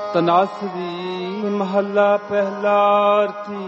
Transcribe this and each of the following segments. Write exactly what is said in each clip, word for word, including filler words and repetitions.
ਤਨਾਸਰੀ ਮਹੱਲਾ ਪਹਿਲਾ ਆਰਤੀ।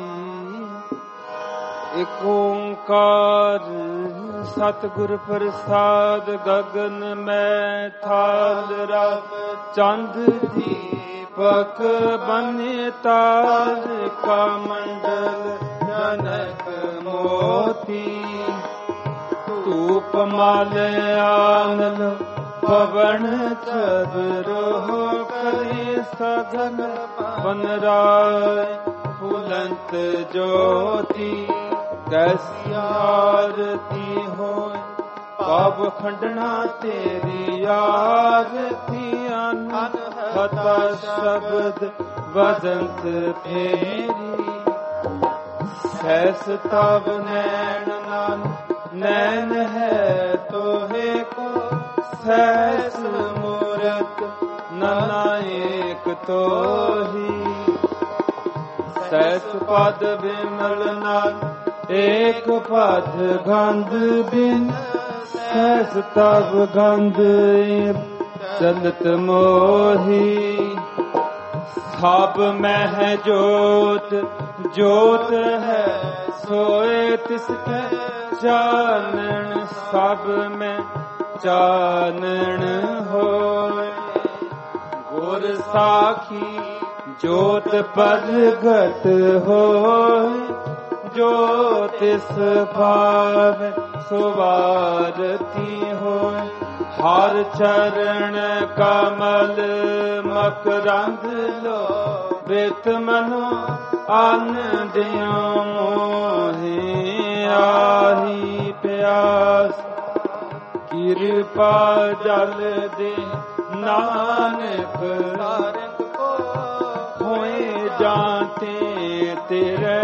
ਇਕ ਓੰਕਾਰ ਸਤਿਗੁਰ ਪ੍ਰਸਾਦ, ਗਗਨ ਮੈਂ ਥਾਲ ਰਵ ਚੰਦ ਦੀਪਕ ਬਨੇ ਤਾਰ ਕਾ ਮੰਡਲ ਜਨਕ ਮੋਤੀ। ਧੂਪ ਮਾਲ ਆਨਲ ਪਵਨ ਚਬਰੋ ਕਰੇ ਸਗਨ ਬਨ ਰਾਏ ਫੁਲੰਤ ਜੋਤੀ। ਕੈਸੀ ਆਰਤੀ ਹੋਏ ਪਾਪ ਖੰਡਣਾ ਤੇਰੀ ਆਰਤੀ। ਅਨਹਤ ਸ਼ਬਦ ਵਜੰਤ ਫੇਰੀ। ਸੈਸ ਤਬ ਨੈਣ ਨਾਨਕ ਨੈਣ ਹੈ ਤੋਹੇ ਕੋ। ਸੈਸ ਮੂਰਤ ਨਾਨਕ ਤੋਹੀ। ਸੈਸ ਪਦ ਬਿਮਲ ਨਾਲ ਏਕ ਪਦ ਗੰਧ ਬਿਨ। ਸੈਸ ਤਬ ਗੰਧ ਚਲਤ ਮੋਹੀ। ਸਭ ਮਹਿ ਜੋਤ ਜੋਤ ਹੈ ਸੋਏ ਤਿਸਕੈ ਚਾਨਣ। ਸਭ ਮੈਂ ਚਾਨਣ ਹੋਏ ਗੁਰ ਸਾਖੀ ਜੋਤ ਪ੍ਰਗਟ ਹੋਏ। ਜੋ ਤਿਸ ਭਾਵੈ ਸੁਵਾਰਤੀ ਹੋਏ। ਹਰ ਚਰਨ ਕਮਲ ਮਕਰੰਦ ਲੋਭਿਤ ਮਨੋ। ਅੰਨ ਦਿਓ ਮੋਹਿ ਆਹੀ ਪਿਆਸ। ਕਿਰਪਾ ਜਲ ਦੇ ਨਾਨਕ ਹੋਏ ਜਾਂਤੇ ਤੇਰੇ।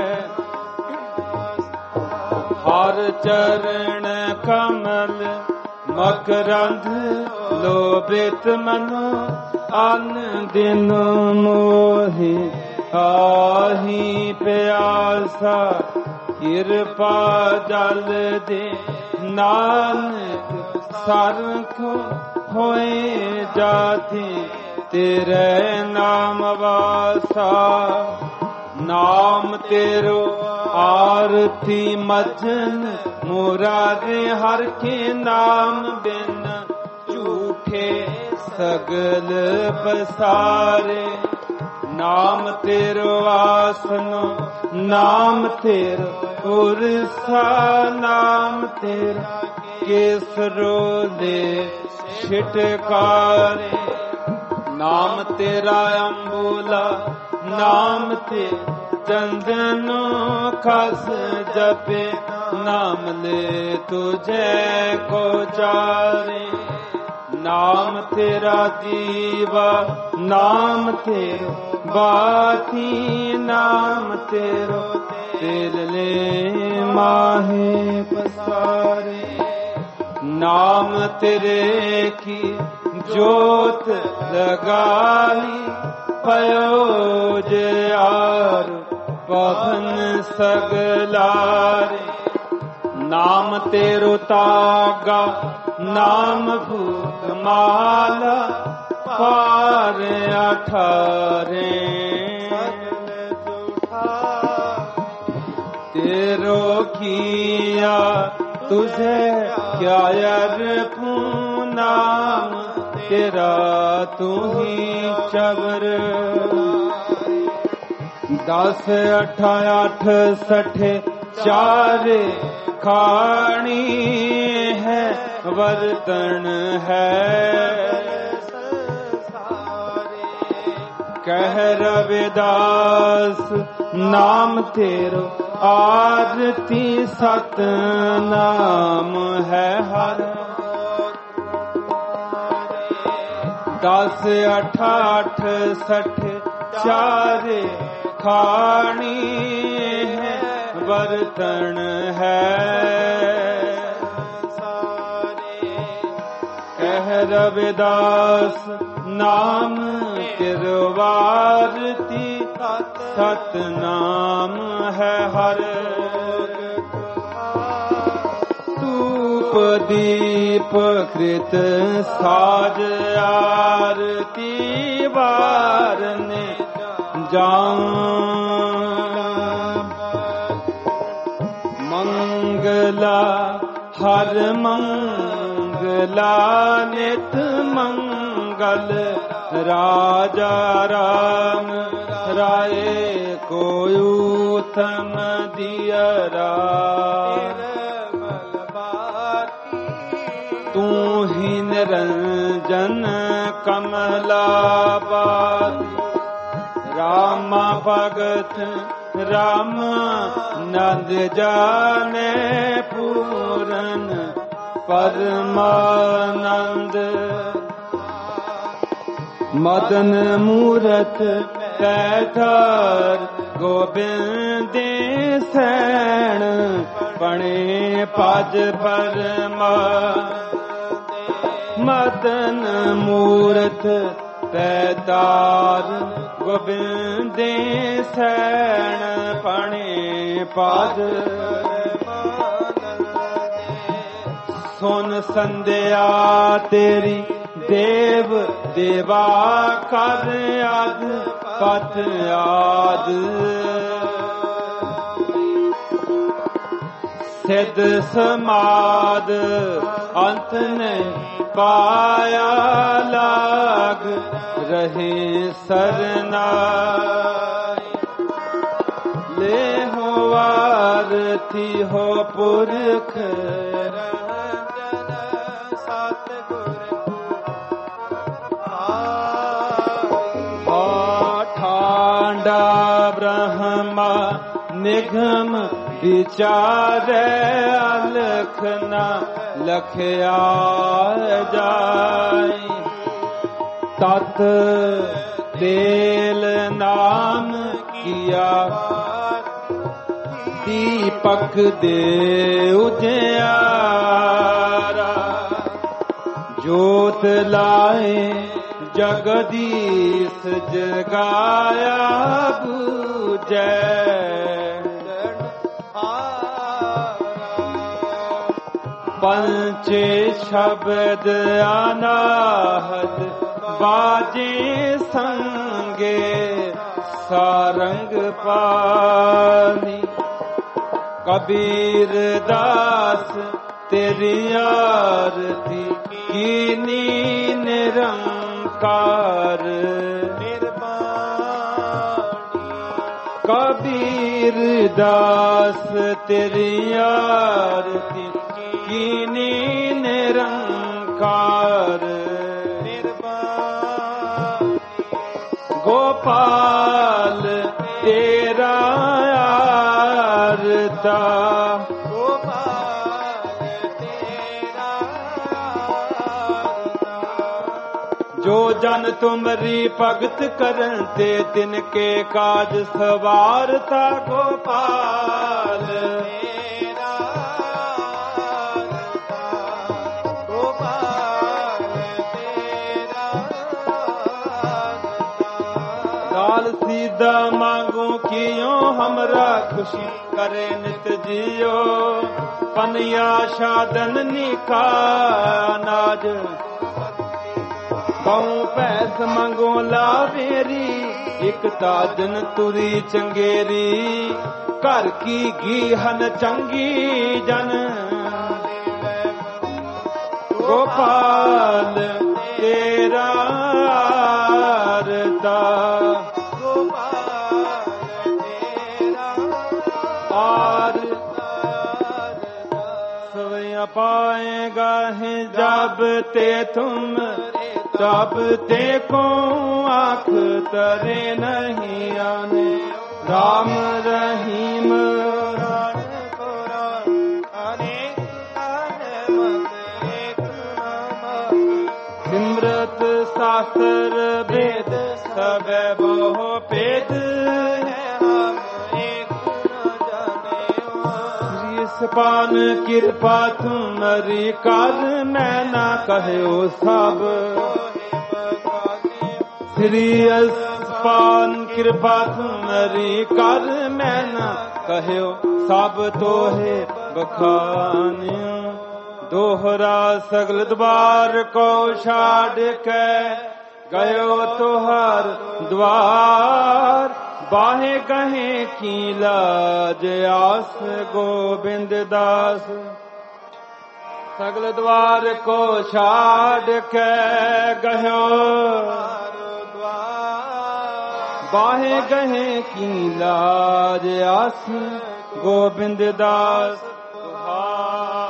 ਹਰ ਚਰਨ ਕਮਲ ਮਕਰੰਦ ਲੋਭਿਤ ਮਨੋ। ਅੰਨ ਦਿਨ ਮੋਹਿ ਆਹੀ ਪਿਆਸਾ। ਕਿਰਪਾ ਜਲ ਦੇ ਨਾਨਕ ਸਰਖ ਹੋਏ ਜਾਤੀ ਤੇਰੇ ਨਾਮ ਵਾਸਾ। ਨਾਮ ਤੇਰੋ ਆਰਤੀ ਮਜਨ ਮੁਰਾਰੇ। ਹਰ ਕੇ ਨਾਮ ਬਿਨ ਝੂਠੇ ਸਗਲ ਬਸਾਰੇ। ਨਾਮ ਤੇਰੋ ਆਸਨੋ ਨਾਮ ਤੇਰੋ ਉਰਸਾ। ਨਾਮ ਤੇਰਾ ਕੇਸਰੋ ਦੇ ਛਿਟਕਾਰੇ। ਨਾਮ ਤੇਰਾ ਅੰਬੂਲਾ ਨਾਮ ਤੇ ਚੰਦਨੋ ਖਸ ਜਪੇ। ਨਾਮ ਲੈ ਤੁਝੇ ਕੋ ਚਾਰੇ। ਨਾਮ ਤੇਰਾ ਦੀਵਾ ਨਾਮ ਤੇਰੋ ਬਾਤੀ। ਨਾਮ ਤੇਰੋ ਤੇਲ ਲੈ ਮਾਹੇ ਪਸਾਰੇ। ਨਾਮ ਤੇਰੇ ਕੀ ਜੋਤ ਲਗਾਈ। ਪਇਓ ਜਿਆਰ ਪਵਨ ਸਗਲਾਰੇ। ਨਾਮ ਤੇਰੋ ਤਾਗਾ ਨਾਮ ਭੂਤ ਮਾਲਾ। ਪਾਰ ਅਠਾਰੇ ਤੇਰੋ ਕੀਆ ਤੁਝੇ ਕਿਆ ਅਰਪੂ। ਨਾਮ ਤੇਰਾ ਤੂੰ ਹੀ ਚਵਰ। ਦਸ ਅਠ ਅੱਠ ਸਠੇ ਚਾਰੇ ਖਾਣੀ ਹੈ ਵਰਤਣ ਹੈ। ਕਹਿ ਰਵਿਦਾਸ ਨਾਮ ਤੇਰੋ ਆਰਤੀ। ਸਤ ਨਾਮ ਹੈ ਹਰ। ਦਸ ਅਠ ਅੱਠ ਸਠ ਚਾਰੇ ਖਾਣੀ ਹੈ ਵਰਤਣ ਹੈ। ਕਹਿ ਰਵਿਦਾਸ ਨਾਮ ਤੇਰੋ ਆਰਤੀ। ਸਤ ਨਾਮ ਹੈ ਹਰ। ਧੂਪ ਦੀਪ ਕ੍ਰਿਤ ਸਾਜ ਆ ਆਰਤੀ ਵਾਰਨੇ ਜਾਉ। ਮੰਗਲਾ ਹਰ ਮੰਗਲਾ ਨਿਤ ਮੰਗਲ ਰਾਜਾ ਰਾਮ ਰਾਏ ਕੋਈ ਉਤਮ ਦਿਅਰਾ। ਤੂੰ ਹੀ ਨਿਰੰਜਨ ਕਮਲਾਬਾਦੀ ਰਾਮ ਭਗਤ ਰਾਮ ਨੰਦ ਜਾਣੇ ਪੂਰਨ ਪਰਮਾਨੰਦ। ਮਦਨ ਮੂਰਤ ਪੈਠਾਰ ਗੋਬਿੰਦ ਸੈਣ ਪਣੇ ਪਜ ਪਰਮਾ। ਮਦਨ ਮੂਰਤ ਪੈਤਾਰ ਗੋਬਿੰਦ ਸੈਣ ਪਣੇ ਪਜ। ਸੁਨ ਸੰਧਿਆ ਤੇਰੀ ਦੇਵ ਦੇਵਾ ਕਰ ਆਦ ਪਤ ਆਦ। ਸਿੱਧ ਸਮਾਦ ਅੰਤ ਨਹੀਂ ਪਾਇਆ ਲਾਗ ਰਹੇ ਸਰਨਾ। ਲੈ ਹੋ ਆਰਤੀ ਹੋ ਪੁਰਖ ਬ੍ਰਹਮਾ ਨਿਗਮ ਵਿਚਾਰੈ ਅਲਖ ਨਾ ਲਖਿਆ ਜਾਈ। ਤਤ ਤੇਲ ਨਾਮ ਕੀਆ ਦੀਪਕ ਦੇ ਉਜਿਆਰਾ। ਜੋਤ ਲਾਏ ਜਗਦੀਸ਼ ਜਗਾਇਆ ਬੂਝੈ। ਪੰਚੇ ਸ਼ਬਦ ਅਨਾਹਦ ਬਾਜੇ ਸੰਗੇ ਸਾਰੰਗ ਪਾਨੀ। ਕਬੀਰ ਦਾਸ ਤੇਰੀ ਆਰਤੀ ਕੀਨੀ ਨਿਰੰਕਾਰ। ਕਬੀਰ ਦਾਸ ਤੇਰੀ ਆਰਤੀ ਕੀਨੀ ਨਿਰੰਕਾਰ। ਗੋਪਾਲ ਤੇਰਾ ਆਰਤਾ। ਜੋ ਜਨ ਤੁਮਰੀ ਭਗਤ ਕਰਨ ਤੇ ਤਿਨ ਕੇ ਕਾਜ ਸਵਾਰਤਾ। ਗੋਪਾਲ दाल सीधा मांगू कियो हमरा खुशी करे नित जियो। पनिया शादन निका नाज कहूँ पैस मंगो लावेरी। एक ताजन तुरी चंगेरी घर की गीहन चंगी जन। गोपाल तेरा आरता। सवैया पाएगा है जब ते तुम तब ते को आँख तरे नहीं आने। राम रहीम सिमरत शास्त्र वेद सब बहु भेद पान कृपा तुम्हारी कर मैं ना कहो सब। श्री पान कृपा तुम्हारी कर मैं ना कहो सब। तो है बखानियों दोहरा सगल द्वार को छाड़ के गयो तो हर द्वार, बाहे गहे की लाज आस गोबिंद दास। सगल द्वार को छाड़ के गयो, बाहे गहे की लाज आस गोबिंद दास तुहार।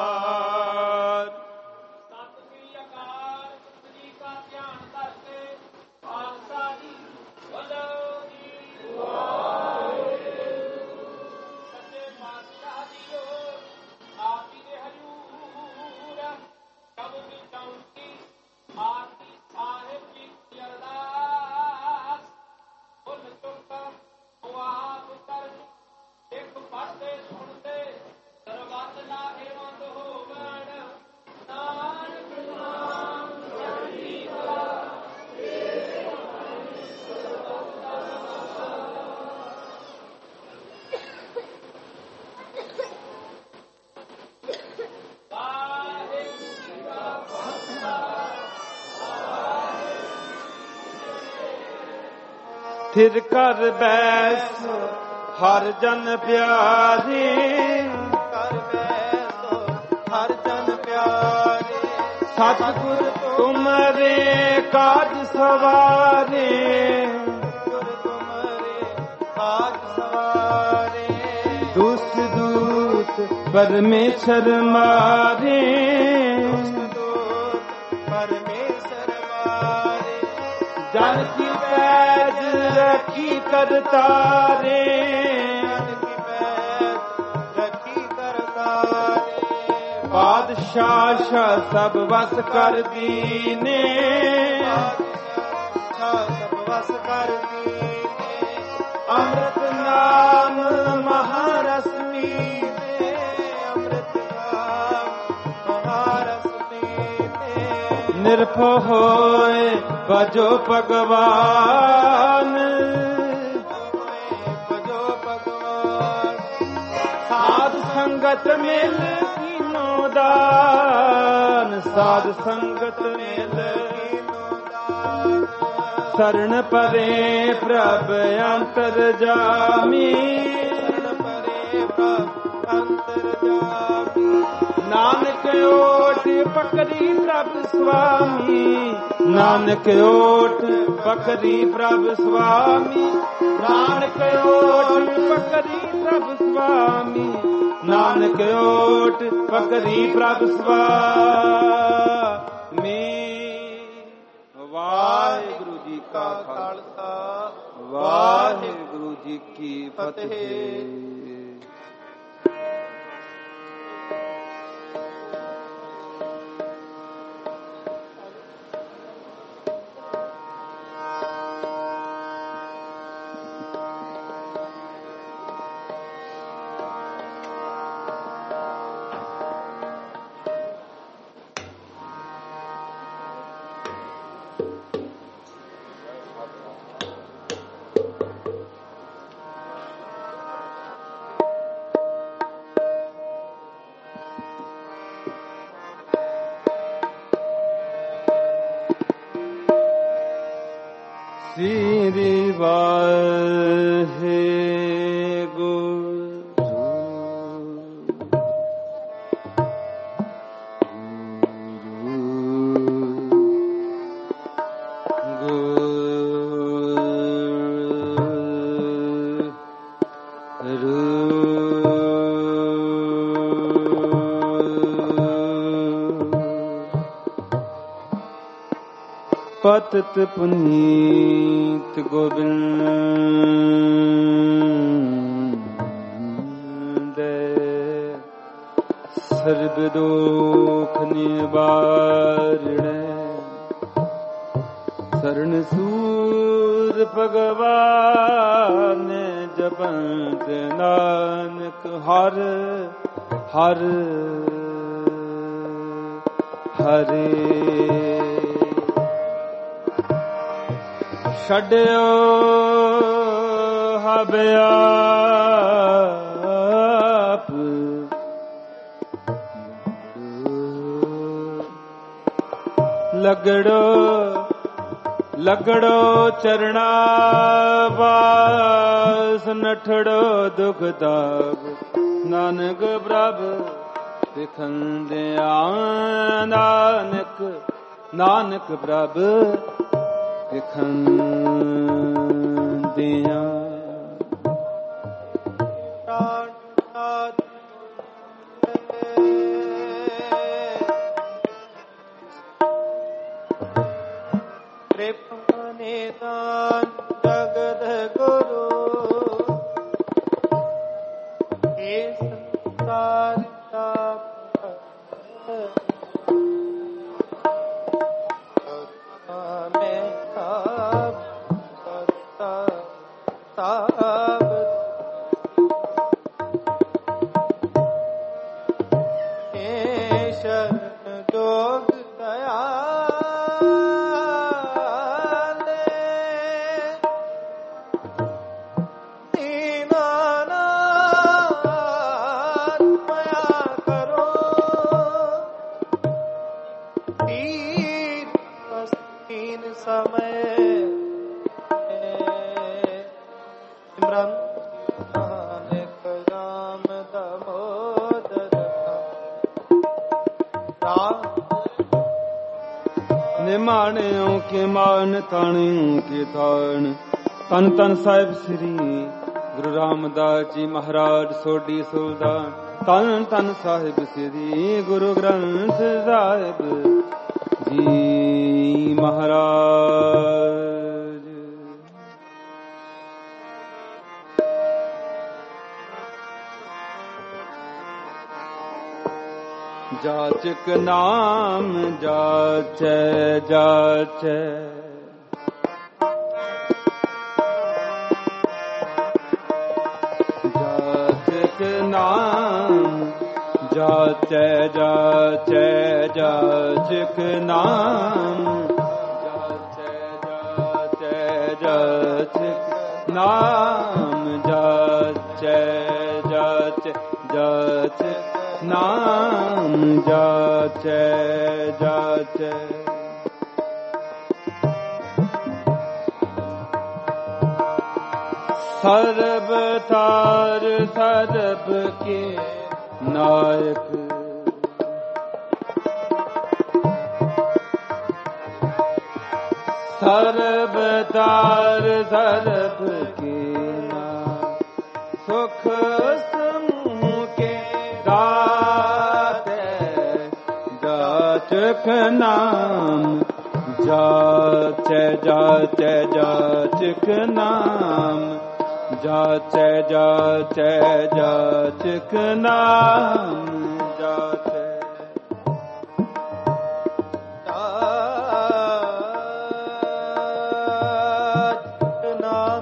थिर कर बैस हर जन प्यारे, कर बैसो हर जन प्यारे। सतगुर तुमरे काज सवारे, तुमरे काज सवारे। दुष्ट दूत परमेश्वर मारे, परमेश्वर मारे। जन की पैज रखी करतारे, रखी करतारे। बादशाह सब बस कर दीने, सब बस कर दीने। अमृत नाम महारस पीने, अमृत नाम महारस पीने। निर्भय होए भजो भगवान, भजो भगवान। साध संगत मिल कीनो दान, साध संगत मिल कीनो दान। शरण परे प्रभ अंतर जामी, शरण परे प्रभ अंतर जामी। नानक ओट पकड़ी प्रभ स्वामी, नानक ओट पकड़ी प्रभ स्वामी। नानक ओट पकड़ी प्रभ स्वामी, नानक ओट पकड़ी प्रभ स्वामी। वाहिगुरु जी का खालसा, वाहिगुरु जी की फतेह। श्री पतित पुनीत गोविंद, सर्व दुख निवारणै। शरण सूर भगवान जपत नानक, हर हर हरे। छड्यो हबे आप, लगड़ो ਲਗੜੋ ਚਰਣਾ ਬਾਸ ਨਠੜੋ ਦੁਖ ਦਾਗ ਨਾਨਕ ਪ੍ਰਭ ਵਿਖੰਦਿਆ ਨਾਨਕ ਨਾਨਕ ਪ੍ਰਭ ਵਿਖੰਦਿਆ ਜਗਤ ਗੁਰੂ ਇਹ ਸੰਸਾਰ ਦਾ ਮੈਂ ਸਭ ਸਤਾ ਸਭ ਇਹ ਸ਼ਰਨ ਜੋਗ ਦਇਆ ਨਿਮਾਣਿਓ ਕੇ ਮਾਨ ਤਾਣਿਓ ਕੇ ਤਾਣ ਤਨ ਤਨ ਸਾਹਿਬ ਸ੍ਰੀ ਗੁਰੂ ਰਾਮਦਾਸ ਜੀ ਮਹਾਰਾਜ ਸੋਢੀ ਸੁਲਤਾਨ ਤਨ ਤਨ ਸਾਹਿਬ ਸ੍ਰੀ ਗੁਰੂ ਗ੍ਰੰਥ ਸਾਹਿਬ ਜੀ ਮਹਾਰਾਜ। ਜਾਚਕ ਨਾਮ ਜਾਚੈ ਜਾਚੈ ਜਾਚਕ ਨਾਮ ਜਾਚੈ ਜਾਚੈ ਜਾਚਕ ਨਾਮ ਜਾਚੈ ਜਾਚੈ ਜਾਚਕ ਨਾਮ ਜਾਚੈ ਜਾਚੈ ਜਾਚਕ ਨਾਮ ਜਾਚੈ ਜਾਚੈ ਸਰਬ ਤਾਰ ਸਰਬ ਕੇ ਨਾਇਕ ਸਰਬ ਤਾਰ ਸਰਬ ਕੇ ਨਾਇਕ ਸੁਖ ਸਮੂਹ ਕੇ ਦਾਤੇ ਜਾਚਕ ਨਾਮ ਜਾਚੈ ਜਾਚੈ ਜਾਚਕ ਨਾਮ ਜਾਚੈ ਜਾਚੈ ਜਾਚਕ ਨਾਮ ਜਾਚੈ ਜਾਚਕ ਨਾਮ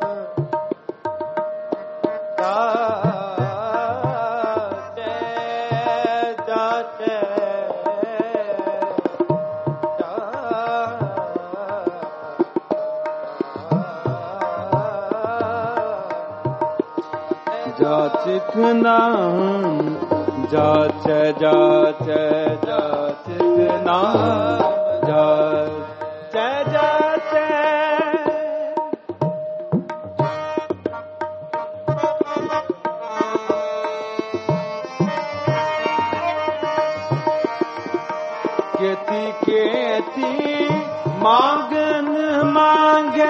ਜਾਚਕ ਨਾਮ ਜਾਚੈ ਜਾਚੈ ਜਾਚਕ ਨਾਮ ਜਾਚੈ ਜਾਚੈ ਕੇਤੀ ਕੇਤੀ ਮੰਗਨ ਮੰਗੇ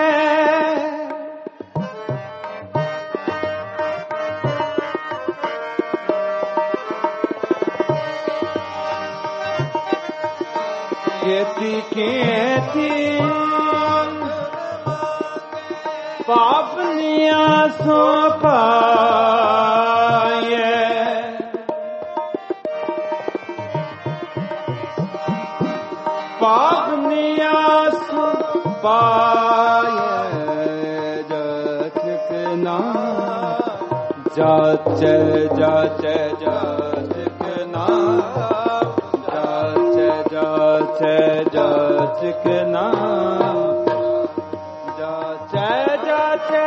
ਕੇਤੀ ਕੇਤੀ ਪਾਪਨੀਆਂ ਸੋ ਪਾਏ ਪਾਪਨੀਆਂ ਸੋ ਪਾਏ ਜਾਚਕ ਨਾਮ ਜਾਚੈ ਜਾਚੈ ਜਾਚਕ ਨਾਮ ਜਾਚੈ ਜਾਚਕ ਨਾਮ ਜਾਚੈ ਜਾਚੈ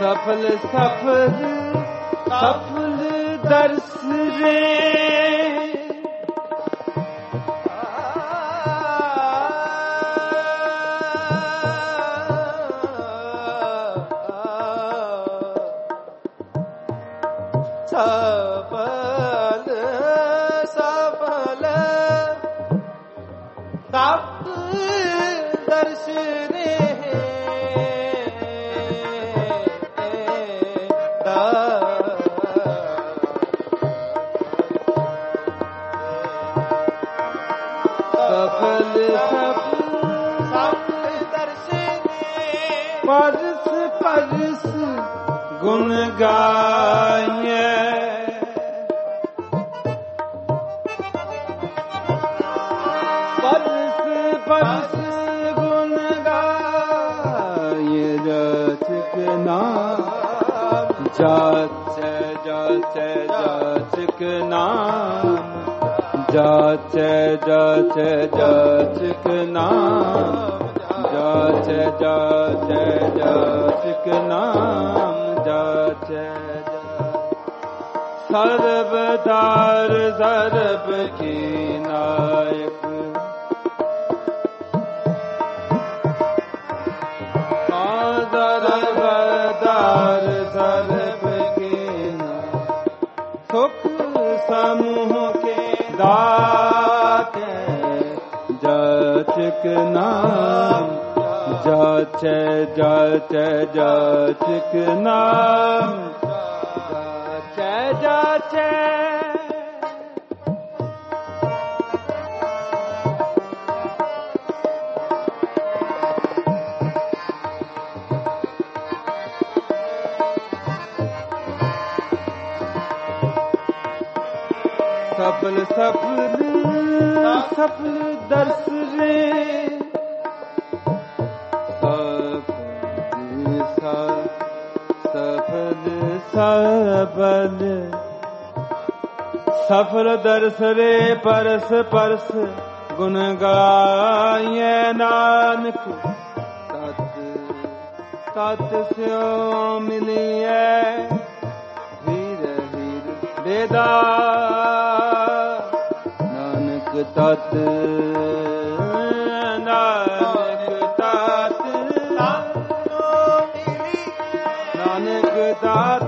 सफल सफल सफल दर्श रे सफल सफल सफल दर्श रे सफल सफल दर्श परस परस गुण गाये परस परस गुण गाये जाचक नाम जाचे जाचे जाचक नाम जाचे जाचे जाचक नाम जाचे जाचे जाचक नाम जाचे सर्वदार सर्व की नायक सर्वदार सर्व की नायक सुख समूह के दाते जाचक नाम जाचे जाचे जाचक नाम जाचे जाचे सफल सफल सफल दर्श रे सफल सफल सफल दर्श रे परस परस गुण गाये नानक तत तत स्यो मिलिए हीर हीर बेदा नानक तत नानक तत नानक तत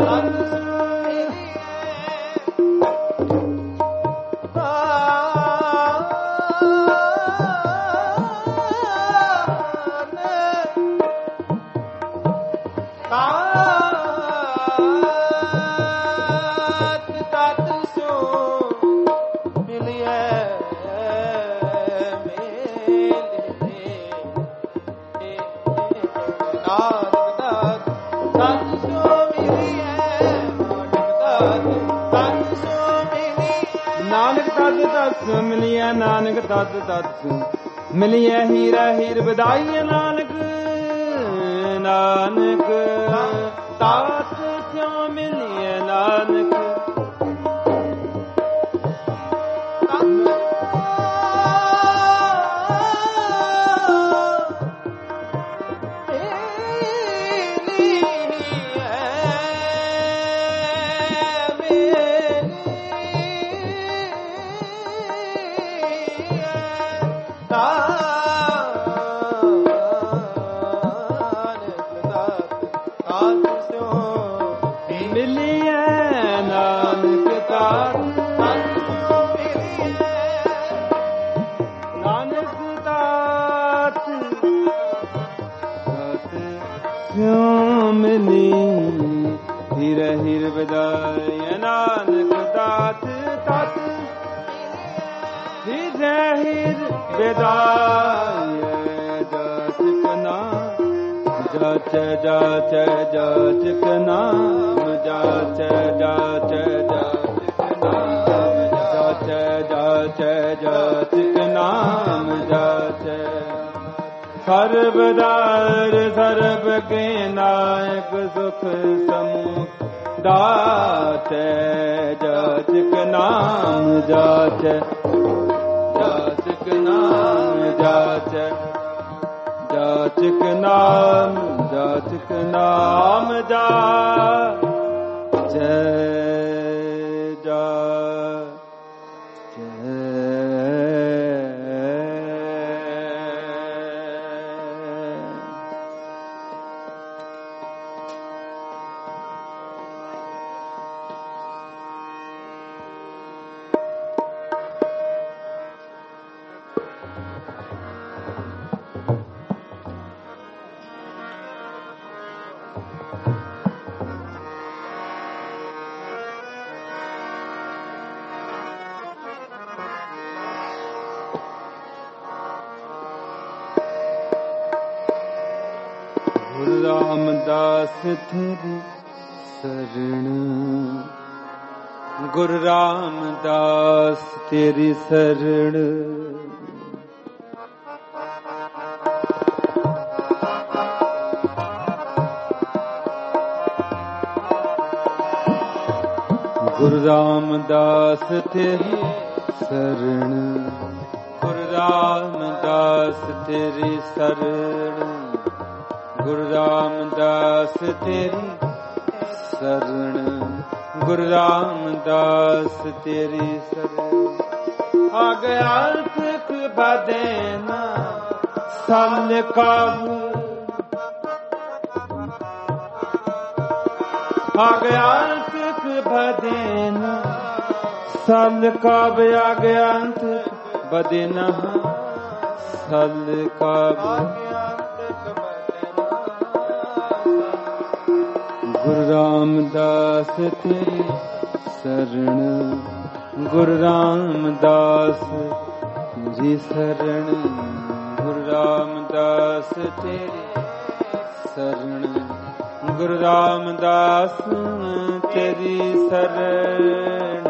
नानक तद तत् मिलिए नानक तद तत् मिलिए हीरा हीर बधाई नानक नानक तात क्यों मिलिए नानक हीर हीर बधाई नानक तात तात हीर हीर बधाई जाचक नाम जाचे जाचे जाचक नाम जाचे जाचे जाचक नाम जाचे जाचे जाचक नाम जाचे सर्वदार सर्व के नायक सुख समूह दाते जाचक नाम जाचे जाचक नाम जाचे जाचक नाम जाचक नाम जा जय जा रामदास तेरी शरण गुरु रामदास तेरी शरण गुरु रामदास तेरी शरण गुरु रामदास तेरी शरण गुरु रामदास तेरी शरण गुरु रामदास तेरी शरण आ गया तक बदेना साल काबू आ गया तक बदेना साल काब आ गया तक बदेना साल काब गुरु रामदास तेरी शरण गुरु रामदास जी शरण गुरु रामदास तेरी शरण गुरु रामदास तेरी शरण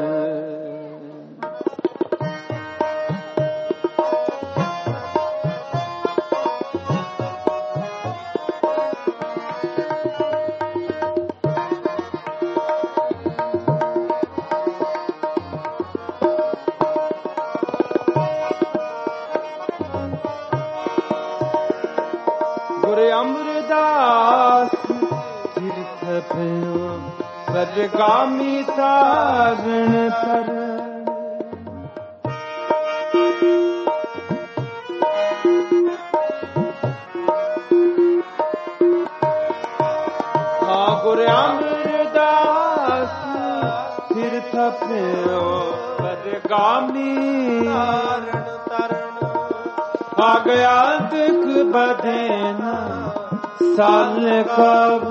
अमरदास तीर्थ भयो वर्गामी तारण तरण हाँ गुरु अमरदास तीर्थ भयो वर्गामी तारण तरण आ गया दुख बदेना साल कब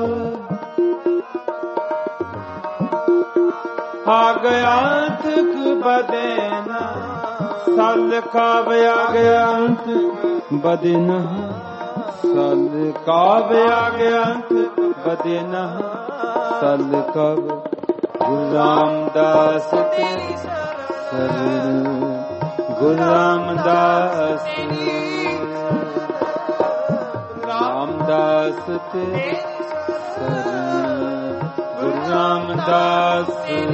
आ गया दुख बदेना साल कब आ गया बदेना साल कब आ गया बदेना साल कब गुरु रामदास तेरी शरण गुरु रामदास रामदास तेरी शरण गुरु रामदास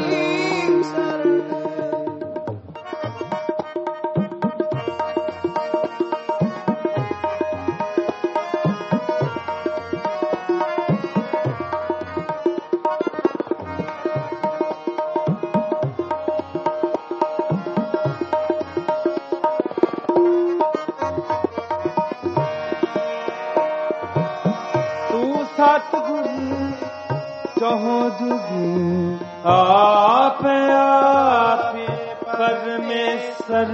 सतगुरु चहो जुगी आप आप परमेश्वर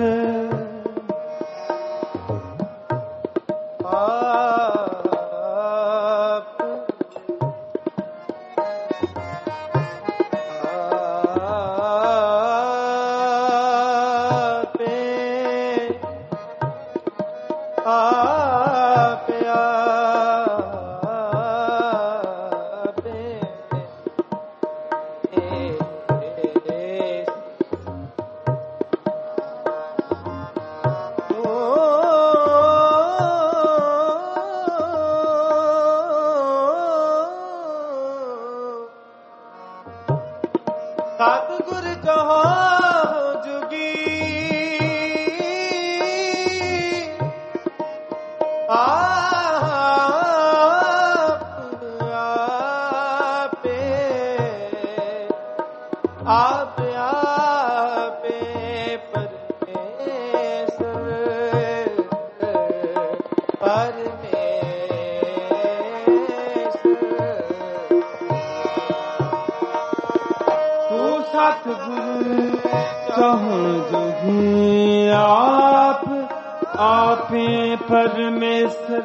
सतगुरु चहो जुगी आ सतगुरु कहूँ जोगी आप आपे परमेश्वर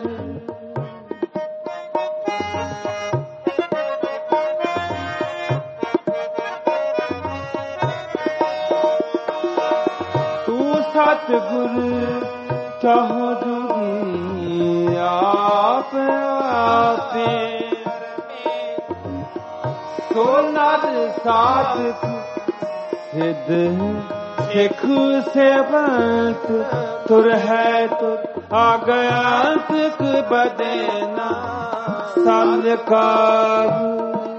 तू सतगुरु कहूँ जोगी आप आपे सो नर साधक सिद्ध सिख सेवंत तुर है तुर आ गया तक बदेना साल काबू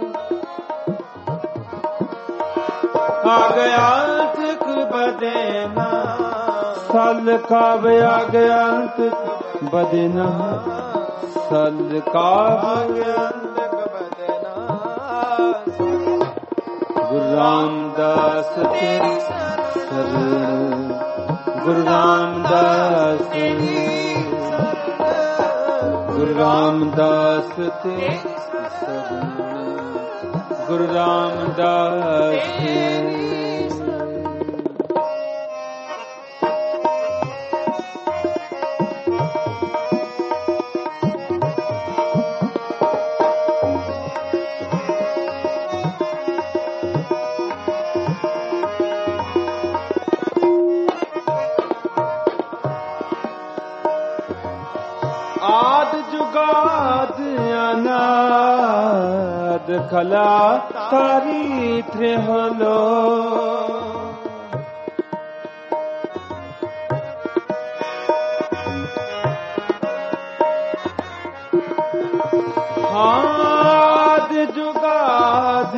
आ गया तक बदेना साल काब आ गया तक बदेना साल काब गुरु रामदास तेरी शरण गुरु रामदास गुरु रामदास तेरी शरण गुरु रामदास अनाद कला चारित्र हलो आद जुगाद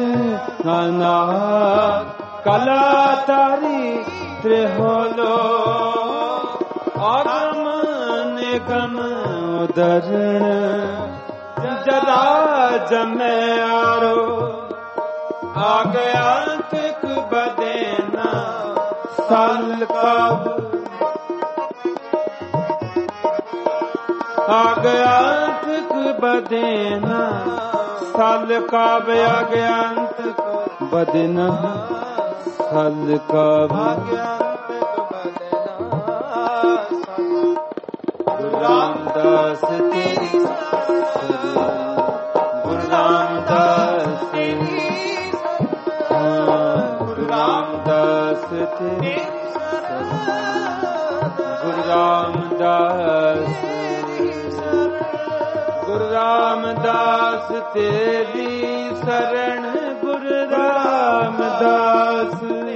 अनाद कला चारित्र हलो आगम निगम उदरण जरा जमे आरो आ गया तक बदेना साल काब आ गया तक बदेना साल काब आ गया तक बदेना साल काब रामदास तेरी गुरु रामदास गुरु रामदास तेरी गुरु रामदास गुरु रामदास तेरी शरण गुरु रामदास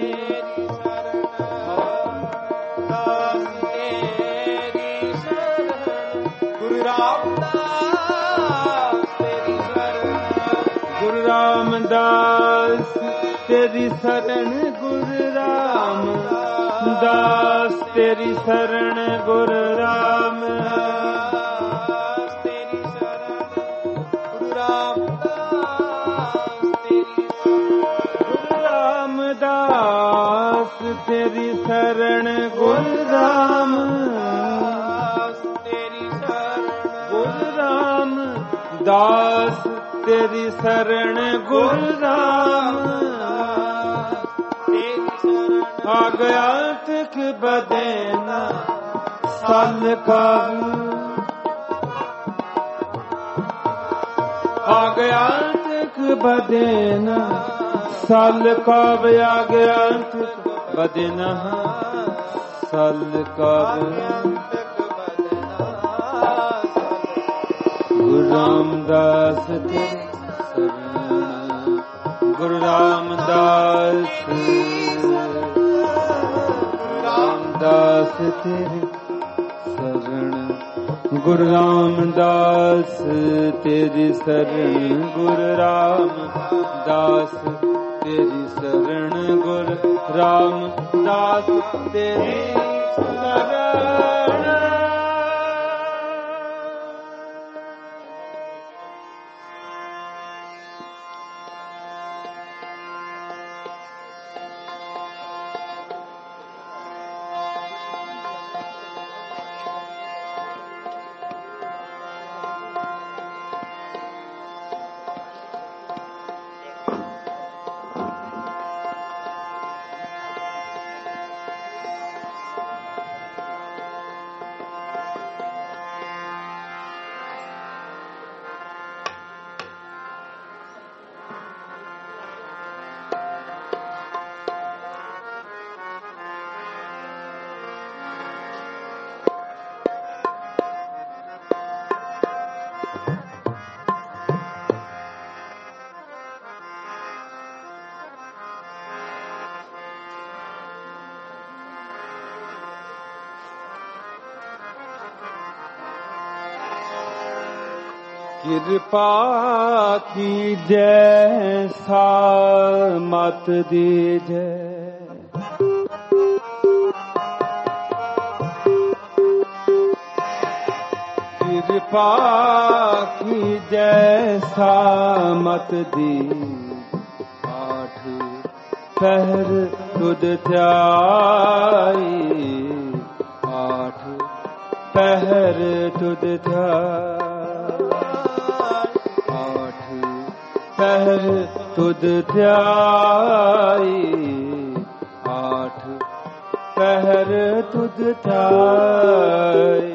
रामदास तेरी शरण गुरु रामदास तेरी शरण गुरु राम तेरी शरण गुरु रामदास तेरी शरण गुरु रामदास तेरी शरण गुरु रामदास तेरी शरण गुरु राम आ गया तक बदेना साल काब आ गया तक बदेना साल काब आ गया तक बदेना साल काब गुरु रामदास तेरी गुरु रामदास रामदास तेरी शरण गुरु रामदास तेरी शरण गुरु रामदास तेरी शरण गुरु रामदास तेरी शरण ਕਿਰਪਾ ਕੀਜੈ ਸਾਮਤ ਦੀਜੈ। ਕਿਰਪਾ ਕੀਜੈ ਸਾਮਤ ਦੀ। ਆਠ ਪਹਿਰ ਤੁਧ ਧਿਆਈ। ਆਠ ਪਹਿਰ ਤੁਧ ਧਿਆਈ। ਪਹਿਰ ਤੁਧ ਧਿਆਈ। ਆਠ ਪਹਿਰ ਤੁਧ ਧਿਆਈ।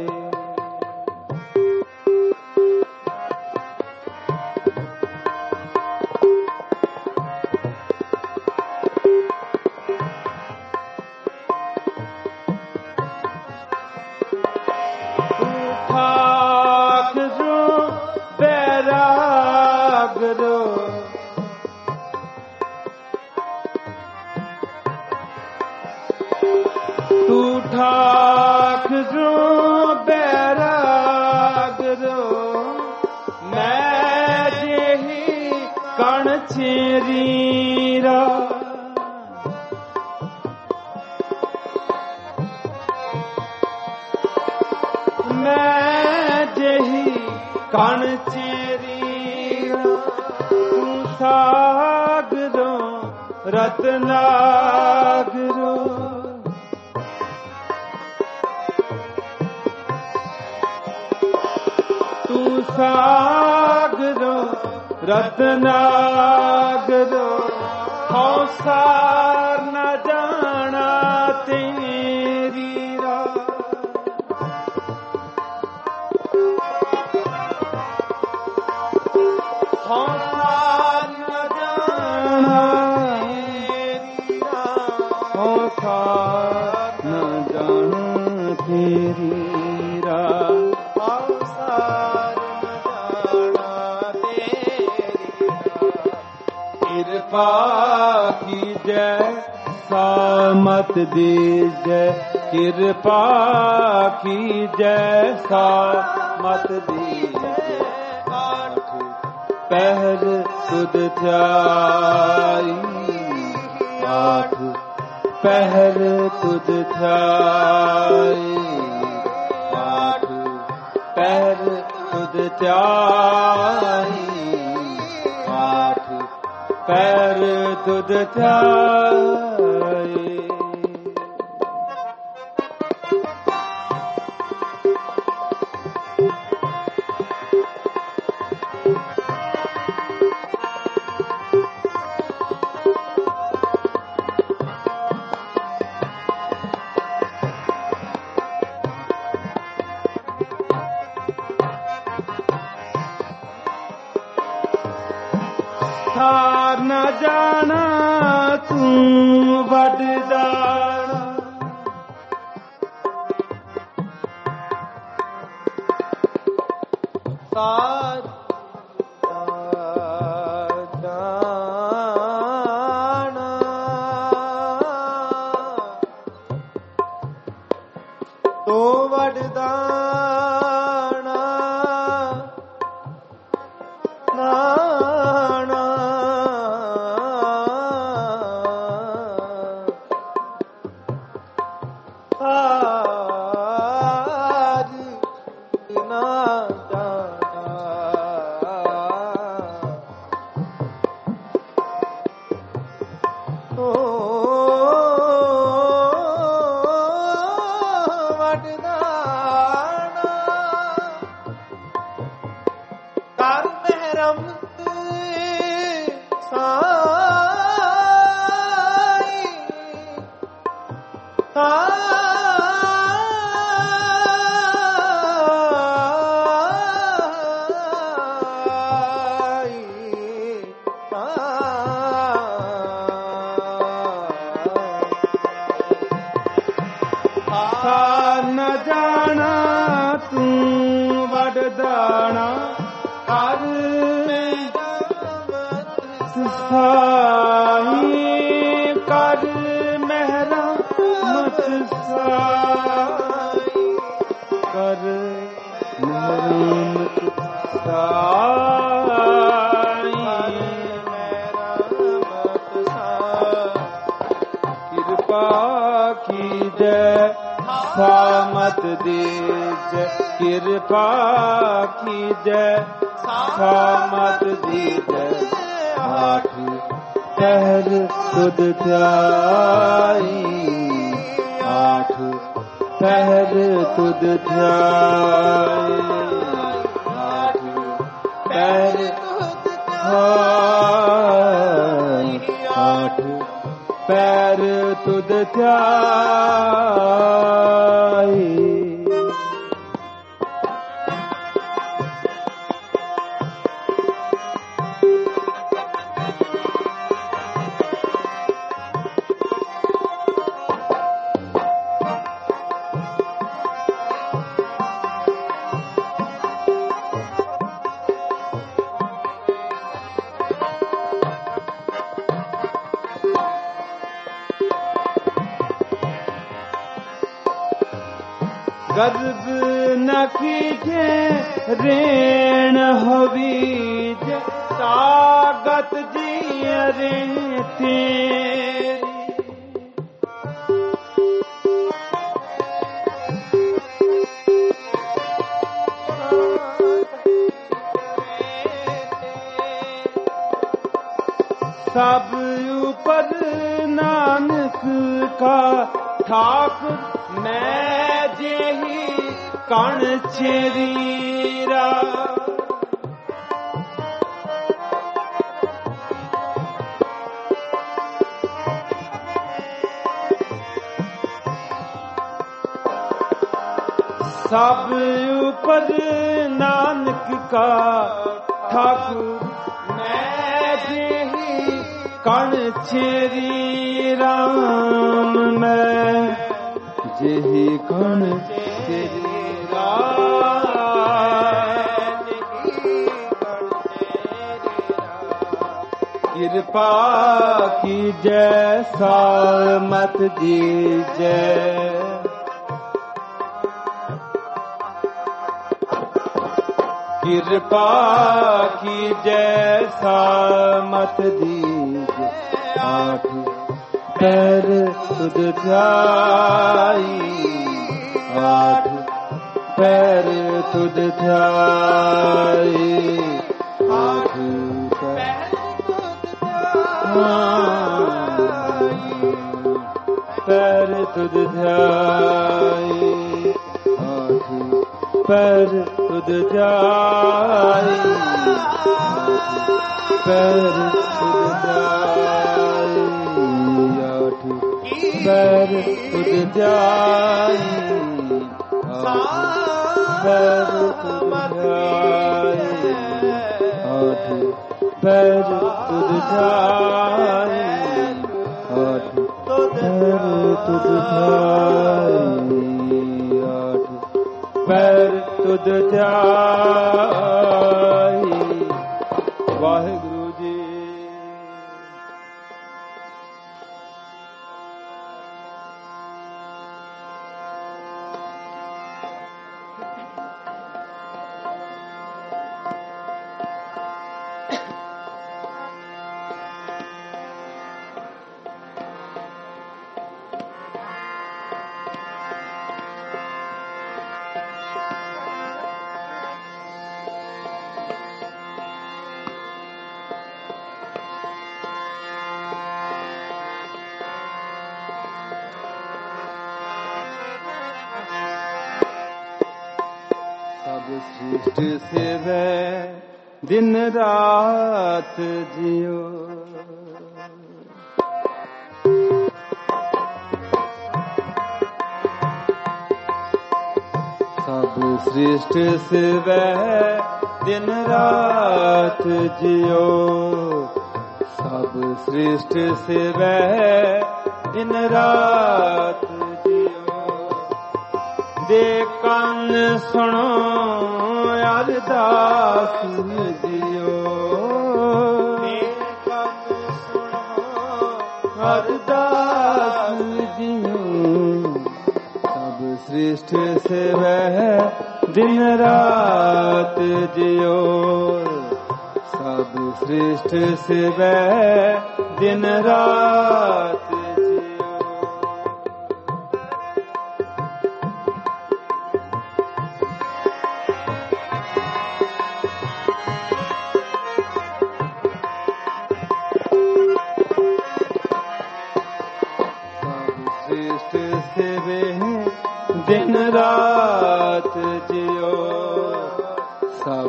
ਮੈਂ ਜਹੀ ਕਣ ਚੇਰੀ ਤੂੰ ਸਾਗਰੋਂ ਰਤਨਾਗਰੋਂ। ਤੂੰ ਸਾਗਰੋਂ ਰਤਨਾਗਰੋਂ। ਹਉ ਸਾਰ ਨ ਜਾਣਾ ਤੇਰੀ ਰਾਹ। ਹਉ ਸਾਰ ਨ ਜਾਣਾ ਤੇਰੀ ਰਾਹ। ਹਉ ਸਾਰ ਨ ਜਾਣਾ ਤੇਰੀ ਰਾਹ। ਹਉ ਸਾਰ ਨ ਜਾਣਾ ਤੇਰੀ ਰਾਹ। ਕਿਰਪਾ ਕੀਜੈ ਸਾਮਤ ਦੀਜੈ। ਕਿਰਪਾ ਕੀਜੈ ਸਾਮਤ ਦੀਜੈ। ਆਠ ਪਹਿਰ ਤੁਧ ਧਿਆਈ। ਆਠ ਪਹਿਰ ਤੁਧ ਧਿਆਈ। ਆਠ ਪਹਿਰ ਤੁਧ ਧਿਆਈ। ਆਠ ਪੈਰ ਤੁਧ ਧਿਆਈ। ਸਾਰ ਨ ਜਾਣਾ ਤੂੰ ਵੱਡਦਾਣਾ। ਸਾਰ ਜਾਣਾ ਤੂੰ ਵੱਡਦਾਣਾ। ਨਾ ਨ ਜਾਣਾ ਤੂੰ ਵੱਡਦਾਣਾ। ਕਰ ਸਾਈ ਕਰ ਮਹਿਰਾ ਮਤ ਸਾਈ। ਕਰ ਮਹਿਰਾ ਮਤ ਸਾਈ। सामत दीजै कृपा कीजै सामत दीजै आठ पहर तुध ध्याई आठ पहर तुध ध्याई आठ पहर आठ पैर तुध ध्याई गर्व न कीजे रेण होवीज तागत जी रे तेरी सब ऊपर नानक का ठाकुर मैं जेही कण छेरीरा सब ऊपर नानक का ठाकुर मैं जेही कण छेरी राम मैं जेही कण छेरी कृपा की जय सामत दीजै कृपा की जय सामत दीजै आठ पैर तुध ध्याई आठ पैर तुध ध्याई आठ पैर तुध ध्याई आठ पैर तुध ध्याई पैर तुध ध्याई आठ पैर तुध ध्याई पैर तुध ध्याई आठ पैर तुध ध्याई आठ पैर तुध ध्याई आठ पैर तुध ध्याई। वाहिगुरु जी। सृष्टि से वह दिन रात जियो सब सृष्टि से वह दिन रात जियो सब सृष्टि से वह दिन रात जियो दे कान सुनो अरदास दियो दे कान सुनो अरदास दियो सब सृष्टि से वह दिन रात जियो सब सृष्टि से वह दिन रात जियो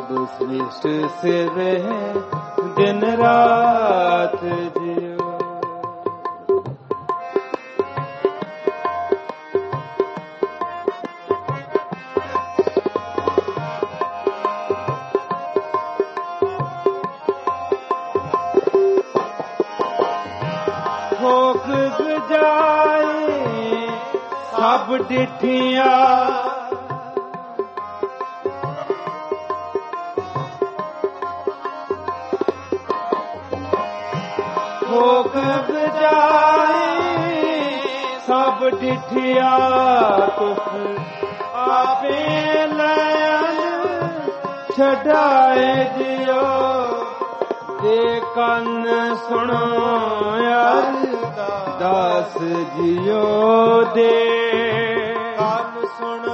ਸਭ ਸ੍ਰਿਸ਼ਟ ਸੇਵੇ ਦਿਨ ਰਾਤ ਜਿਉ। ਠੋਕ ਗਜਾਏ ਸਭ ਡਿਠੀਆਂ ਠੋਕ ਗਜਾਏ ਸਭ ਡਿਠੀਆਂ ਤੁਸ ਆਪੇ ਲੈਣ ਛਡਾਏ ਜਿਉ। ਦੇ ਕੰਨ ਸੁਣੋ ਅਰਦਾਸ ਜਿਉ, ਦੇ ਕੰਨ ਸੁਣੋ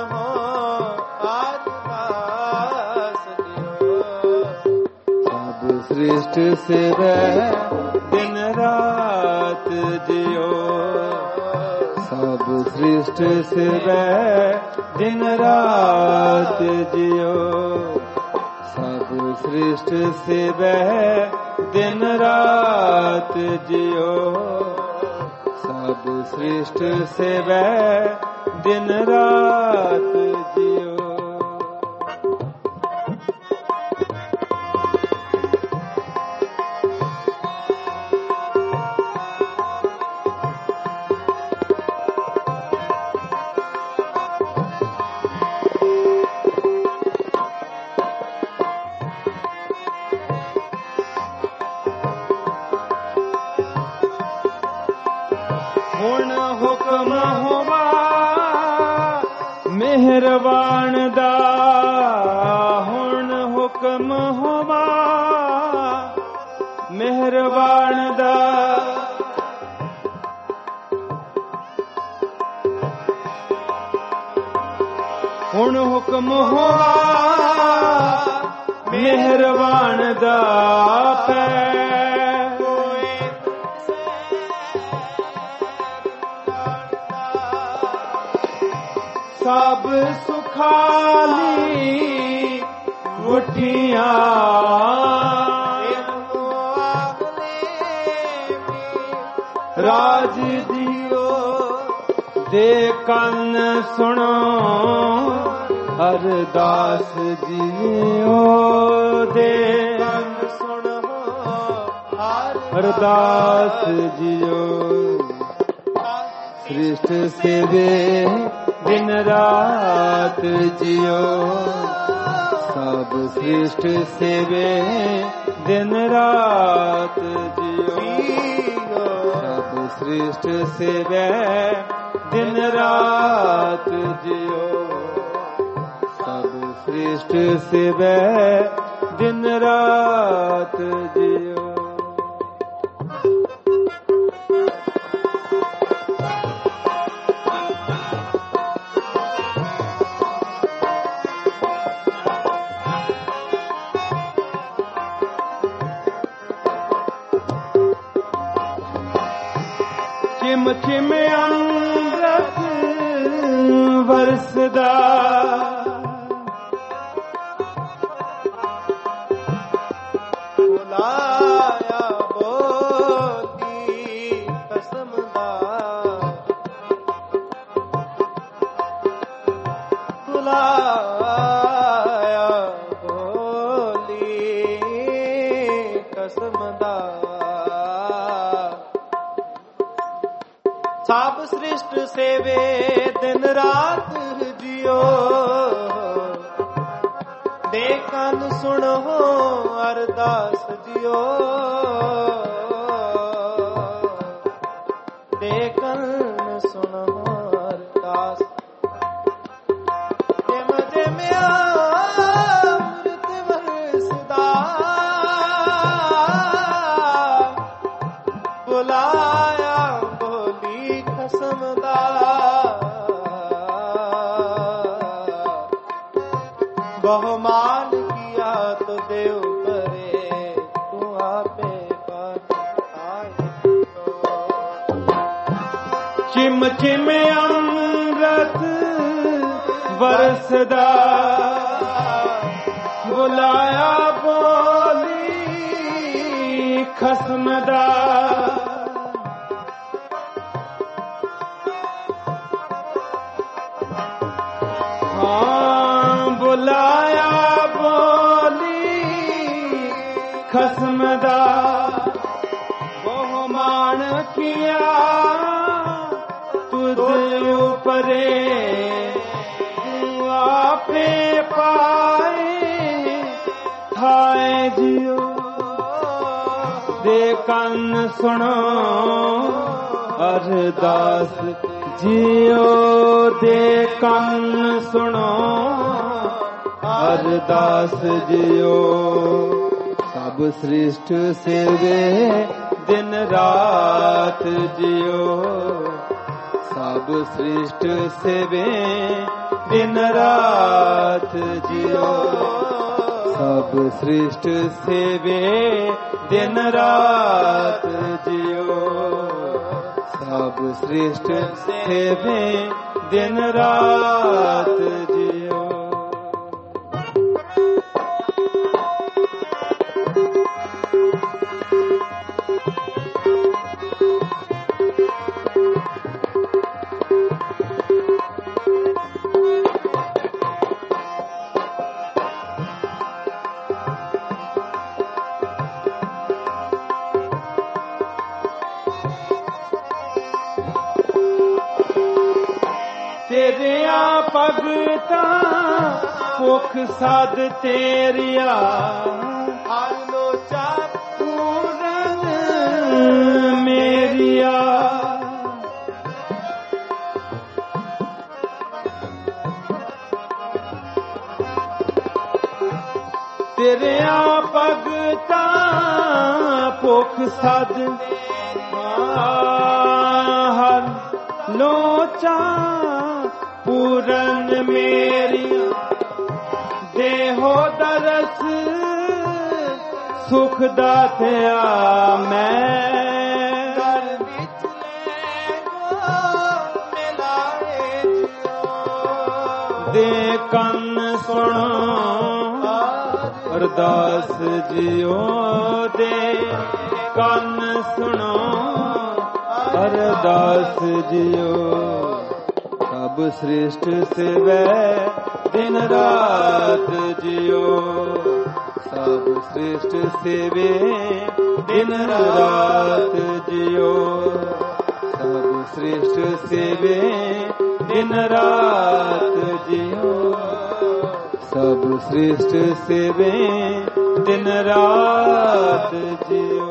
ਅਰਦਾਸ ਜਿਉ। ਸਭ ਸ੍ਰਿਸ਼ਟ ਸੇਵੈ ਦਿਨ ਰਾਤ ਜਿਉ। ਸਭ ਸ੍ਰਿਸ਼ਟ ਸੇਵੈ ਦਿਨ ਰਾਤ ਜਿਉ। ਸਭ ਸ੍ਰਿਸ਼ਟ ਸੇਵੈ ਦਿਨ ਰਾਤ ਜਿਉ। ਸਭ ਸ੍ਰਿਸ਼ਟ ਸੇਵੈ ਦਿਨ ਰਾਤ ਜਿਉ। ਹੁਣ ਹੁਕਮ ਹੋਵਾ ਮਿਹਰਬਾਨ ਦਾ, ਹੁਣ ਹੁਕਮ ਹੋਵਾ ਮਿਹਰਬਾਨ ਦਾ। ਹੁਣ ਹੁਕਮ ਹੋਵਾ ਮਿਹਰਬਾਨ ਦਾ ਪੈ ਸਭ ਸੁਖਾਲੀ ਉਠੀਆਂ। ਰਾਜ ਦਿਓ ਦੇ ਕੰਨ ਸੁਣੋ ਅਰਦਾਸ ਜਿਉ। ਦੇ ਕੰਨ ਸੁਣੋ ਅਰਦਾਸ ਜਿਉ। ਸ੍ਰਿਸ਼ਟ ਸੇਵੇ ਦਿਨ ਰਾਤ ਜਿਉ। ਸਭ ਸ੍ਰਿਸ਼ਟ ਸੇਵੇ ਦਿਨ ਰਾਤ ਜਿਉ। ਸਭ ਸ੍ਰਿਸ਼ਟ ਸੇਵੇ ਦਿਨ ਰਾਤ ਜਿਉ। ਸਭ ਸ੍ਰਿਸ਼ਟ ਸੇਵੇ ਦਿਨ ਰਾਤ ਜਿਉ। ਚਿਮ ਚਿਮ ਅੰਮ੍ਰਿਤ ਵਰਸਦਾ, ਬੁਲਾਇਆ ਬੋਲੀ ਕਸਮ ਦਾ। ਬੁਲਾਇਆ ਬੋਲੀ ਕਸਮ ਦਾ। ਸਭ ਸ੍ਰਿਸ਼ਟ ਸੇਵੇ ਦਿਨ ਰਾਤ ਜਿਉ। ਦੇ ਕੰਨ ਸੁਣੋ ਅਰਦਾਸ ਜਿਉ। ਦੇ ਕੰਨ ਸੁਣੋ ਅਰਦਾਸ। ਜਿਮ ਜਿਮ ਅੰਮ੍ਰਿਤ ਵਰਸਦਾ, ਬੁਲਾਇਆ ਬੋਲੀ ਕਸਮ ਦਾ। ਬਹੁਮਾਨ ਕੀਆ ਤੋ ਦੇਵ ਕਰੇ, ਤੂੰ ਆਪੇ ਪਾਏ। ਚਿਮ ਚਿਮ ਅੰਮ੍ਰਿਤ ਵਰਸਦਾ, ਬੁਲਾਇਆ ਬੋਲੀ ਖਸਮ ਦਾ ਹਾਂ ਬੁਲਾਇਆ ਬੋਲੀ ਖਸਮ ਦਾ ਬਹੁ ਮਾਣ ਕੀਆ ਤੁਧ ਉਪਰੇ ਆਪੇ ਪਾਏ ਥਾਏ ਜਿਉ ਦੇ ਕੰਨ ਸੁਣੋ ਅਰਦਾਸ ਜਿਉ ਦੇ ਕੰਨ ਸੁਣੋ ਅਰਦਾਸ ਜਿਉ ਸਭ ਸ੍ਰਿਸ਼ਟ ਸੇਵੇ ਦਿਨ ਰਾਤ ਜਿਉ ਸਭ ਸ੍ਰਿਸ਼ਟ ਸੇਵੇ दिन रात जियो सब सृष्ट सेवे दिन रात जियो सब सृष्ट सेवे दिन रात जियो ਭਗਤਾ ਭੁਖ ਸਾਧ ਤੇਰੀਆ ਹਰ ਲੋਚਾ ਪੂਰਨ ਮੇਰੀਆ ਤੇਰੀਆ ਭਗਤਾ ਭੁਖ ਸਾਧ ਹਰ ਲੋਚਾ पूरन मेरी देहो दरस सुख दाथया मैं दर विच मिलाए दे कन सुनो अरदास जियो दे कन सुनो अरदास जियो सब सृष्ट सेवै दिन रात जियो सब सृष्ट सेवे दिन रात जियो सब सृष्ट सेवे दिन रात जियो सब सृष्ट सेवे दिन रात जियो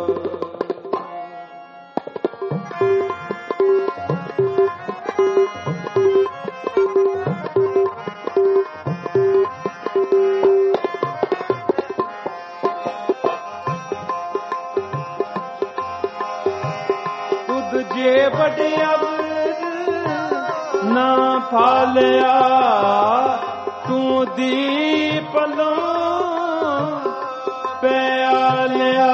बड़े अबर ना फालिया तू दीप लो प्यालिया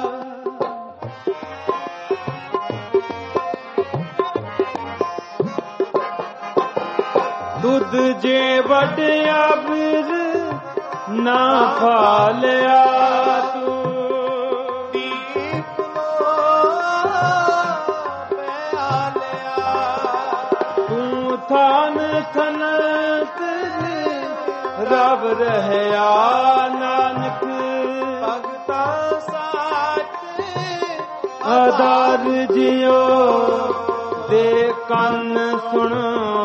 दुध जे बड़े अबर ना फालिया तू थान थनत रब रहया नानक भगता साथ आधार जियो दे कन सुनो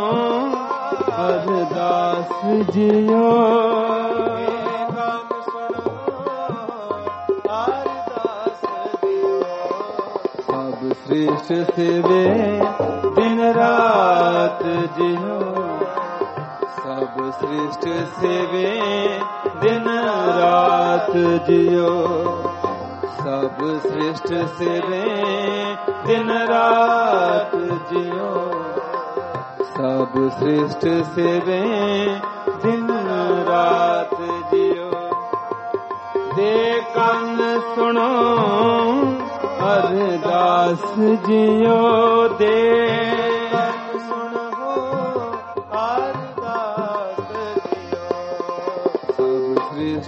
अरदास जियो कन सुनो अरदास जियो सब श्रेष्ठ सेवे दिन रात जियो सब सृष्ट सेवे दिन रात जियो सब सृष्ट सेवे दिन रात जियो सब सृष्ट सेवे दिन रात जियो दे कन सुनो अरदास जियो दे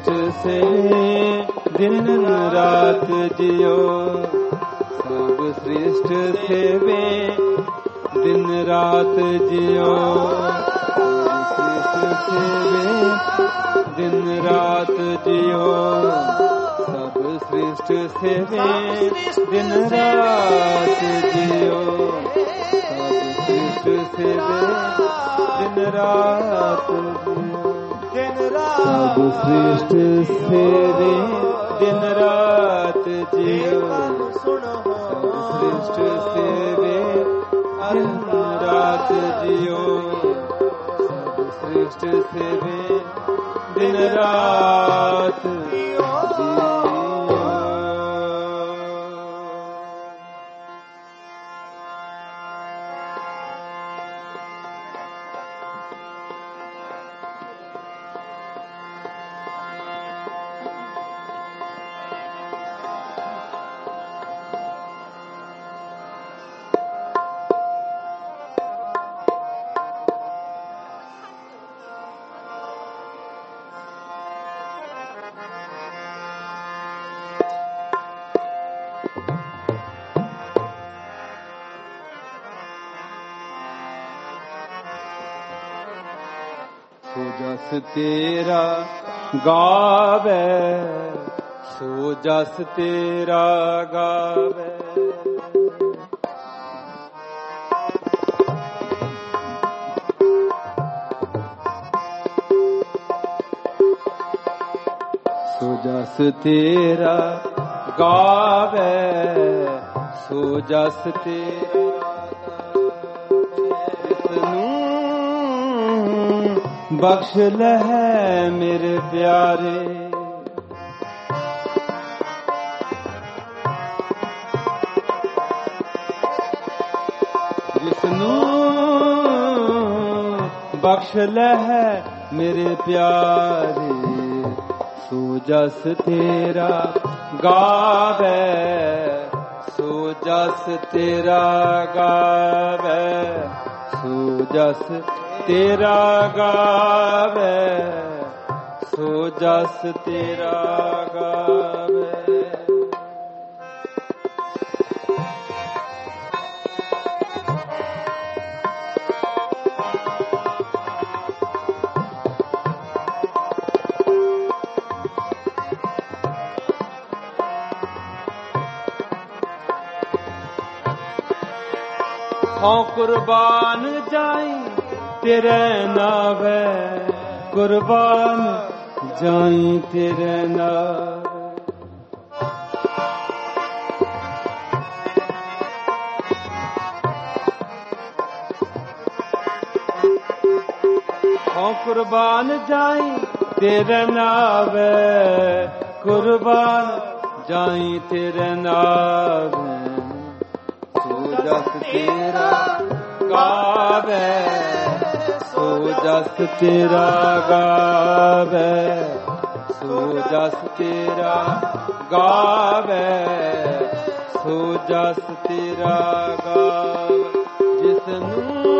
ਸ੍ਰਿਸ਼ਟ ਸੇ ਦਿਨ ਰਾਤ ਜਿਉ ਸਭ ਸ੍ਰਿਸ਼ਟ ਸੇਵੇ ਦਿਨ ਰਾਤ ਜਿਉ ਸ੍ਰਿਸ਼ਟ ਸੇਵੇ ਦਿਨ ਰਾਤ ਜਿਉ ਸਭ ਸ੍ਰਿਸ਼ਟ ਸੇਵੇ ਦਿਨ ਰਾਤ ਜਿਉ ਸਭ ਸ੍ਰਿਸ਼ਟ ਸੇਵੇ ਦਿਨ ਰਾਤ ਦਿਨ ਰਾਤ ਸਭ ਸ੍ਰਿਸ਼ਟ ਸੇਵੇ ਦਿਨ ਰਾਤ ਜਿਉ ਸਭ ਸ੍ਰਿਸ਼ਟ ਸੇਵੇ ਦਿਨ ਰਾਤ ਜਿਉ ਸਭ ਸ੍ਰਿਸ਼ਟ ਸੇਵੇ ਦਿਨ ਰਾਤ ਜਿਉ। ਸੋ ਜਸ ਤੇਰਾ ਗਾਵੇ ਸੋ ਜਸ ਤੇਰਾ ਗਾਵੇ ਸੋ ਜਸ ਤੇਰਾ ਗਾਵੇ ਸੋ ਜਸ ਤੇਰਾ ਬਖਸ਼ ਲੈ ਮੇਰੇ ਪਿਆਰੇ ਜਿਸਨੂੰ ਬਖਸ਼ ਲੈ ਮੇਰੇ ਪਿਆਰੇ ਸੋ ਜਸ ਤੇਰਾ ਗਾਵੇ ਸੋ ਜਸ ਤੇਰਾ ਗਾਵੇ ਸੋ ਜਸ ਤੇਰਾ ਗਾਵੇ ਸੋ ਜਸ ਤੇਰਾ ਗਾਵੇ ਹਉ ਕੁਰਬਾਨ ਜਾਈ ਤੇਰੇ ਨਾਵੇ ਕੁਰਬਾਨ ਜਾਈ ਤੇਰੇ ਨਾਵੇ ਹਉ ਕੁਰਬਾਨ ਜਾਈ ਤੇਰੇ ਨਾਵੇ ਕੁਰਬਾਨ ਜਾਈ ਤੇਰੇ ਨਾਵੇ ਸੋ ਜਸ ਤੇਰਾ ਗਾਵੇ ਸੋ ਜਸ ਤੇਰਾ ਗਾਵੇ ਸੋ ਜਸ ਤੇਰਾ ਗਾਵੇ ਸੋ ਜਸ ਤੇਰਾ ਗਾਵੇ ਜਿਸਨੂੰ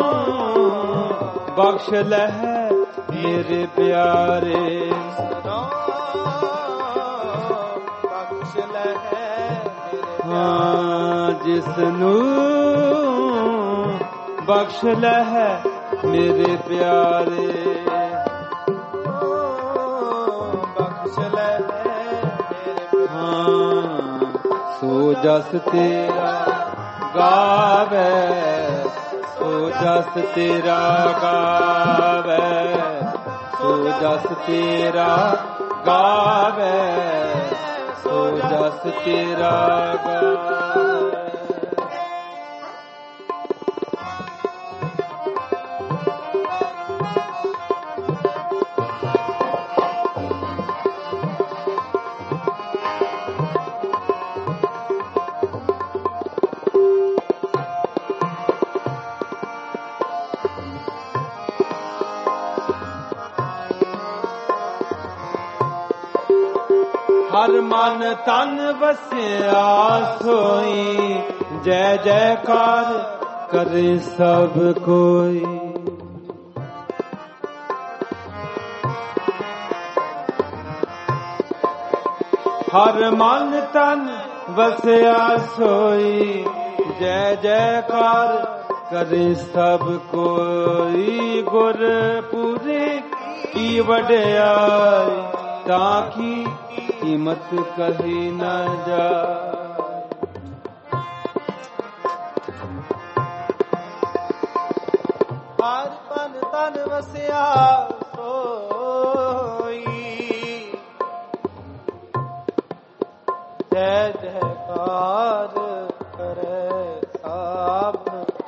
ਬਖਸ਼ ਲੈ ਮੇਰੇ ਪਿਆਰੇ ਬਖਸ਼ ਲੈ ਹਾਂ ਜਿਸਨੂੰ ਬਖਸ਼ ਲੈ ਮੇਰੇ ਪਿਆਰੇ ਬਖਸ਼ ਲੈ ਹਾਂ ਸੋ ਜਸ ਤੇਰਾ ਗਾਵੇ ਸੋ ਜਸ ਤੇਰਾ ਗਾਵੇ ਸੋ ਜਸ ਤੇਰਾ ਗਾਵੇ ਸੋ ਜਸ ਤੇਰਾ ਗਾਵੇ ਹਰ ਮਨ ਤਨ ਵਸਿਆ ਸੋਈ ਜੈ ਜੈਕਾਰ ਕਰੇ ਸਭ ਕੋਈ ਹਰ ਮਨ ਤਨ ਵਸਿਆ ਸੋਈ, ਜੈ ਜੈਕਾਰ ਕਰੇ ਸਭ ਕੋਈ। ਗੁਰਪੁਰੇ ਕੀ ਵਡਿਆਈ, ਤਾਂ ਕੀ ਕੀਮਤ ਕਹੀ ਨਾ ਜਾਏ। ਹਰ ਮਨ ਤਨ ਵਸਿਆ ਸੋਈ, ਜੈ ਜੈਕਾਰ ਕਰੇ ਸਭ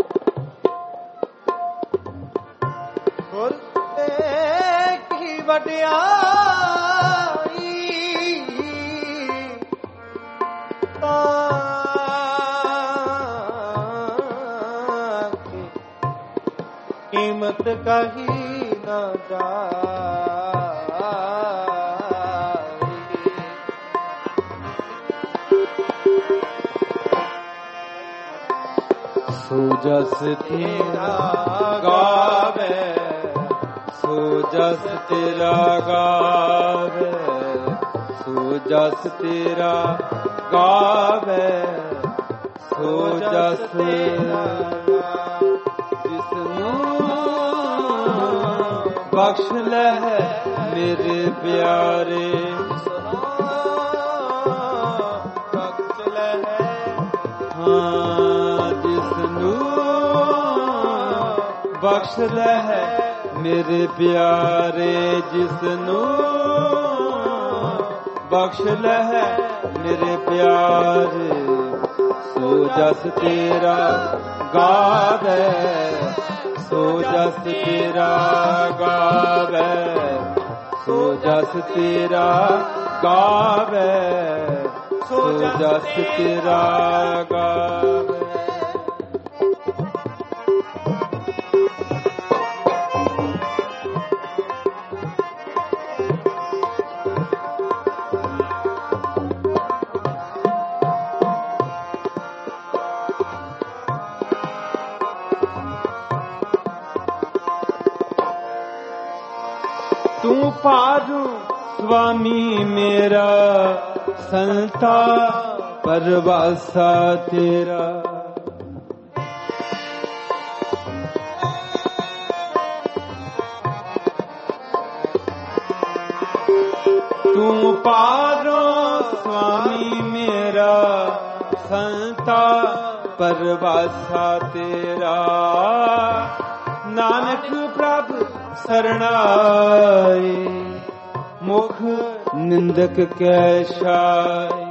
ਗੁਰ ਤੇ ਕੀ ਵਡਿਆਈ, ਤਾਂ ਕੀ ਕੀਮਤ ਕਹੀ ਨਾ ਜਾਏ। ਸੋ ਜਸ ਤੇਰਾ ਗਾਵੇ, ਸੋ ਜਸ ਤੇਰਾ ਗਾਵੇ, ਸੋ ਜਸ ਤੇਰਾ ਗਾਵੇ, ਸੋ ਜਸ ਜਿਸਨੂੰ ਬਖਸ਼ ਲੈ ਮੇਰੇ ਪਿਆਰੇ, ਬਖਸ਼ ਲੈ ਹਾਂ ਜਿਸਨੂੰ ਬਖਸ਼ ਲੈ ਮੇਰੇ ਪਿਆਰੇ, ਜਿਸਨੂੰ ਬਖਸ਼ ਲੈ ਮੇਰੇ ਪਿਆਰੇ। ਸੋ ਜਸ ਤੇਰਾ ਗਾਵੇ, ਸੋ ਜਸ ਤੇਰਾ ਗਾਵੇ, ਸੋ ਜਸ ਤੇਰਾ ਗਾਵੇ, ਸੋ ਜਸ ਤੇਰਾ ਗਾਵੇ। ਤੂੰ ਪਾਰੂ ਸੁਆਮੀ ਮੇਰਾ, ਸੰਤਾ ਪਰਵਾਸਾ ਤੇਰਾ। ਤੂੰ ਪਾਰੋ ਸੁਆਮੀ ਮੇਰਾ, ਸੰਤਾ ਪਰਵਾਸਾ ਤੇਰਾ। ਨਾਨਕ ਪ੍ਰਭ ਸਰਣਾਈ, ਮੁਖ ਨਿੰਦਕ ਕੈ ਛਾਈ।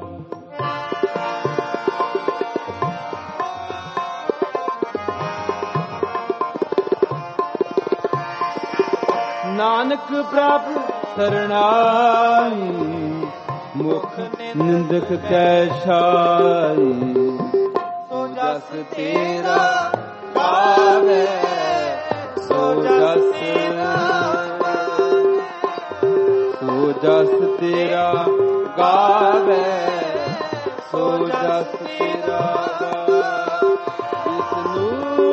ਨਾਨਕ ਪ੍ਰਭ ਸਰਣਾਈ, ਮੁਖ ਨਿੰਦਕ ਕੈ ਛਾਈ। ਸੋ ਜਸ ਤੇਰਾ ਗਾਵੇ, ਸੋ ਜਸ ਸੋ ਜਸ ਤੇਰਾ ਗਾਵੇ, ਸੋ ਜਸ ਤੇਰਾ ਗਾਵੇ। ਜਿਸਨੂੰ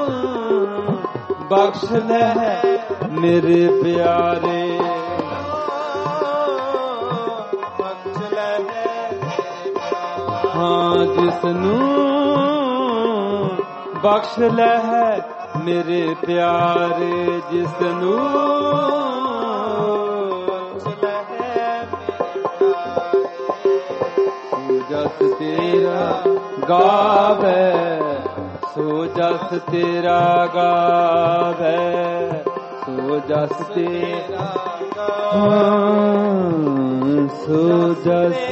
ਬਖਸ਼ ਲੈ ਮੇਰੇ ਪਿਆਰੇ, ਬਖਸ਼ ਲੈ ਹਾਂ ਜਿਸਨੂੰ ਬਖਸ਼ ਲੈ ਮੇਰੇ ਪਿਆਰੇ, ਜਿਸਨੂੰ ਜਸ ਤੇਰਾ ਗਾਵੇ, ਸੋ ਜਸ ਤੇਰਾ ਗਾਵੇ, ਸੋ ਜਸ ਤੇਰਾ ਹਾਂ, ਸੋ ਜਸ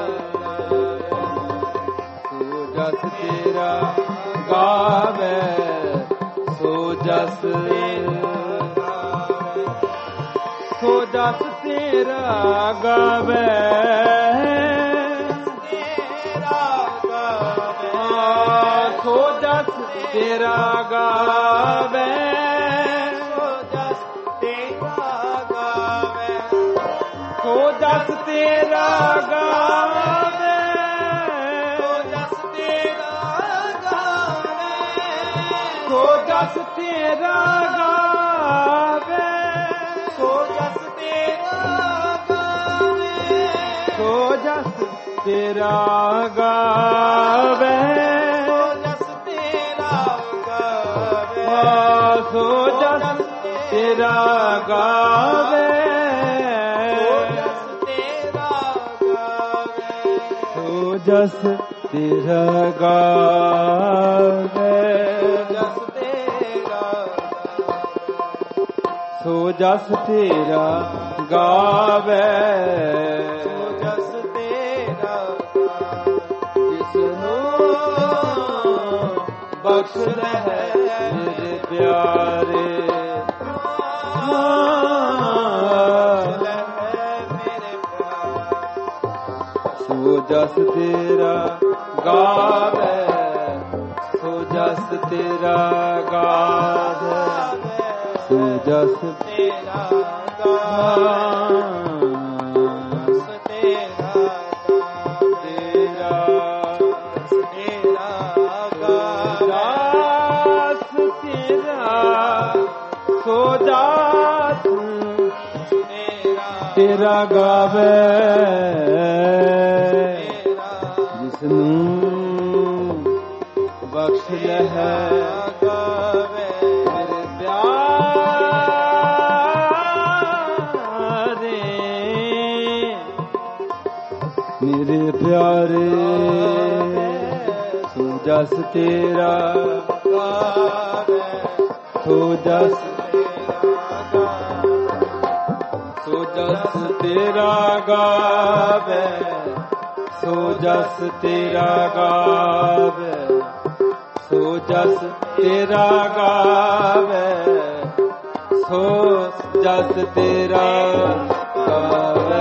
ਸੋ ਜਸ ਤੇਰਾ ਗਾਵੇ, ਸੋ ਜਸ ਸੋ ਜਸ ਤੇਰਾ ਗਾਵੇ, ਸੋ ਜਸ ਤੇਰਾ ਗਾਵੇ, ਸੋ ਜਸ ਤੇਰਾ ਗਾਵੇ, ਸੋ ਜਸ ਤੇਰਾ ਗਾਵੇ, ਸੋ ਜਸ ਤੇਰਾ ਗਾਵੇ, ਸੋ ਜਸ ਤੇਰਾ ਗਾਵੇ, ਸੋ ਜਸ ਤੇਰਾ ਗਾਵੇ, ਸੋ ਜਸ ਤੇਰਾ ਗਾਵੇ, ਸੋ ਜਸ ਤੇਰਾ ਗਾਵੇ, ਸੋ ਜਸ ਤੇਰਾ ਗਾਵੇ, ਸੋ ਜਸ ਤੇਰਾ ਗਾਵੇ, ਸੋ ਜਸ ਤੇਰਾ ਗਾਵੇ, ਸੋ ਜਸ ਤੇਰਾ ਜਿਸਨੂੰ ਬਖਸ਼ ਲੈ ਮੇਰੇ ਪਿਆਰੇ, ਸੋ ਜਸ ਤੇਰਾ ਗਾਵੇ, ਸੋ ਜਸ ਤੇਰਾ ਗਾਵੇ, ਸੋ ਜਸ ਤੇਰਾ ਗਾਵੇ, ਤੇਰਾ ਤੇਰਾ ਤੇਰਾ ਗਾਵੇ, ਤੇਰਾ ਸੋ ਜਸ ਤੇਰਾ ਗਾਵੇ, ਜਿਸਨੂੰ ਬਖਸ਼ ਲੈ ਮੇਰੇ ਪਿਆਰੇ, ਮੇਰੇ ਪਿਆਰੇ, ਸੋ ਜਸ ਤੇਰਾ ਗਾਵੇ, ਸੋ ਜਸ ਸੋ ਜਸ ਤੇਰਾ ਗਾਵੇ, ਸੋ ਜਸ ਤੇਰਾ ਗਾਵੇ, ਸੋ ਜਸ ਤੇਰਾ ਗਾਵੇ, ਸੋ ਜਸ ਤੇਰਾ ਗਾਵੇ।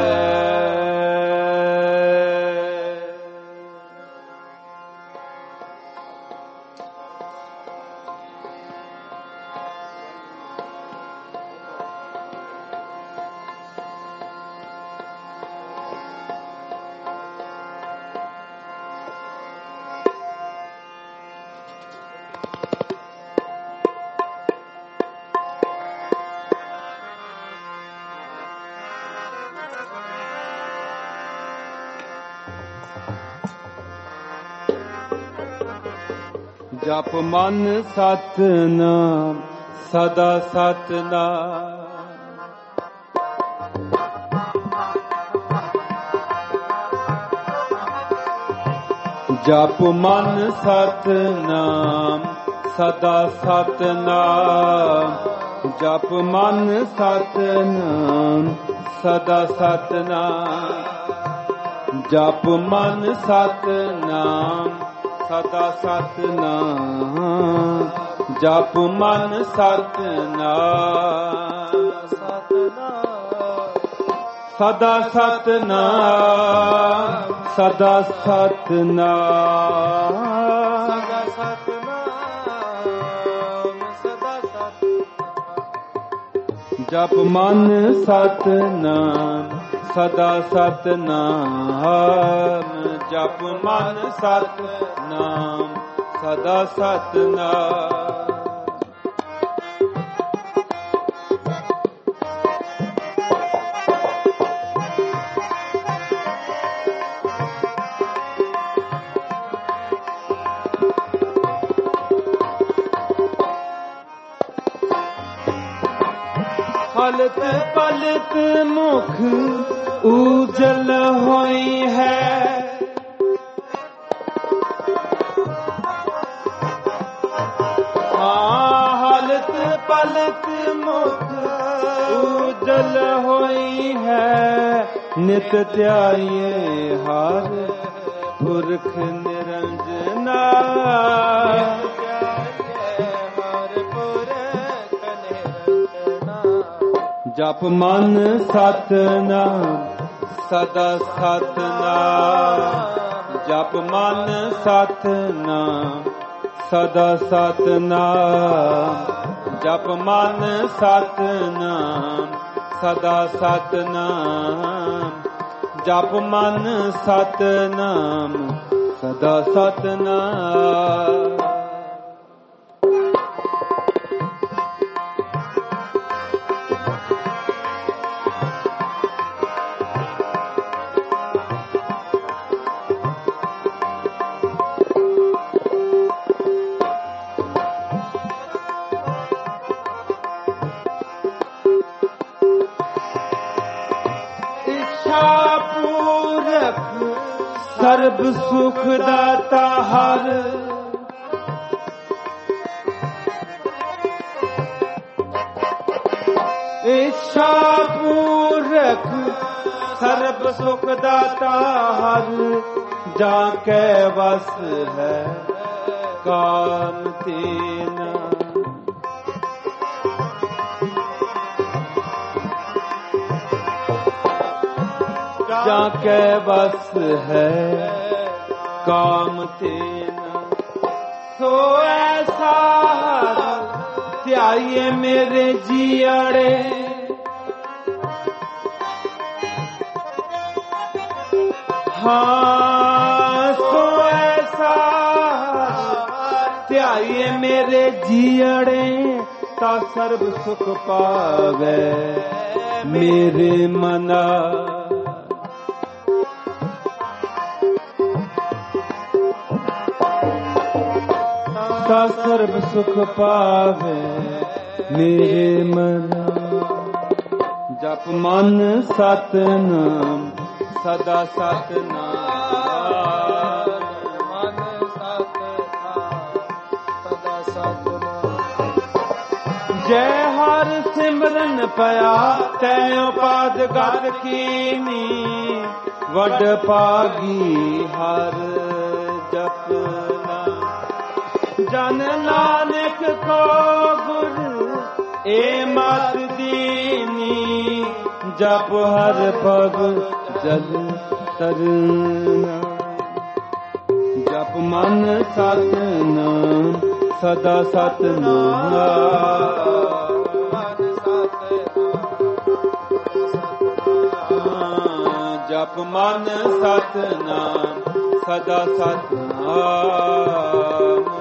ਜਪ ਮਨ ਸਤਿਨਾਮ ਸਦਾ ਸਤਿਨਾਮ, ਜਪ ਮਨ ਸਤਿਨਾਮ ਸਦਾ ਸਤਿਨਾਮ, ਜਪ ਮਨ ਸਤਿਨਾਮ ਸਦਾ ਸਤਿਨਾਮ, ਜਪ ਮਨ ਸਤਿਨਾਮ ਸਦਾ ਸਤਿਨਾਮ, ਜਪ ਮਨ ਸਤਿਨਾਮ ਸਦਾ ਸਤਿਨਾਮ, ਸਦਾ ਸਤਿਨਾਮ, ਜਪ ਮਨ ਸਤਿਨਾਮ ਸਦਾ ਸਤਿਨਾਮ, ਜਪ ਮਨ ਸਤਿਨਾਮ ਸਦਾ ਸਤਿਨਾਮ। ਹਲਤ ਪਲਤ ਮੁਖ ਉਜਲ ਹੋਈ ਹੈ, ਹਾਂ ਹਲਤ ਪਲਤ ਮੁਖ ਉਜਲ ਹੋਈ ਹੈ, ਨਿਤ ਧਿਆਈਏ ਹਰ ਪੁਰਖ ਨਿਰੰਜਨਾ, ਜਪ ਮਨ ਸਤਿਨਾਮ ਸਦਾ ਸਤਿਨਾਮ, ਜਪ ਮਨ ਸਤਿਨਾਮ ਸਦਾ ਸਤਿਨਾਮ, ਜਪ ਮਨ ਸਤਿਨਾਮ ਸਦਾ ਸਤਿਨਾਮ, ਜਪ ਮਨ ਸਤਿਨਾਮ ਸਦਾ ਸਤਿਨਾਮ। ਸਰਬ ਸੁਖ ਦਾਤਾ ਹਰ ਇੱਛਾ ਪੂਰਕ ਸਰਬ ਸੁਖ ਦਾਤਾ ਹਰ ਜਾ ਕੈ ਵਸ ਹੈ ਕਾਮ ਤੀਨਾ ਜਾ ਕੈ ਵਸ ਹੈ ਕਾਮ ਤੀਨਾ ਸੋ ਐਸਾ ਧਿਆਈਏ ਮੇਰੇ ਜੀਅੜੇ ਹਾਂ ਸੋ ਐਸਾ ਧਿਆਈਏ ਮੇਰੇ ਜੀਅੜੇ ਤਾ ਸਰਬ ਸੁਖ ਪਾਵੇ ਮੇਰੇ ਮਨਾ ਤਾ ਸਰਬ ਸੁਖ ਪਾਵੇ ਮੇਰੇ ਮਨਾ ਜਪ ਮਨ ਸਤਿਨਾਮ ਸਦਾ ਸਤਿਨਾਮ ਮਨ ਸਤਿਨਾਮ ਸਦਾ ਸਤਿਨਾਮ ਜੈ ਹਰਿ ਸਿਮਰਨ ਪਿਆ ਤੈ ਉਪਾਦ ਗਤ ਕੀਨੀ ਵਡ ਭਾਗੀ ਹਰ ਜਪਨਾ ਜਨ ਨਾਨਕ ਕੋ ਗੁਰ ਏ ਮਤ ਦੀਨੀ ਜਪ ਹਰ ਪਗ ਜਲ ਤਰਨਾ ਜਪ ਮਨ ਸਤਿਨਾਮ ਸਦਾ ਸਤਿਨਾਮ ਜਪ ਮਨ ਸਤਿਨਾਮ ਸਦਾ ਸਤਿਨਾਮ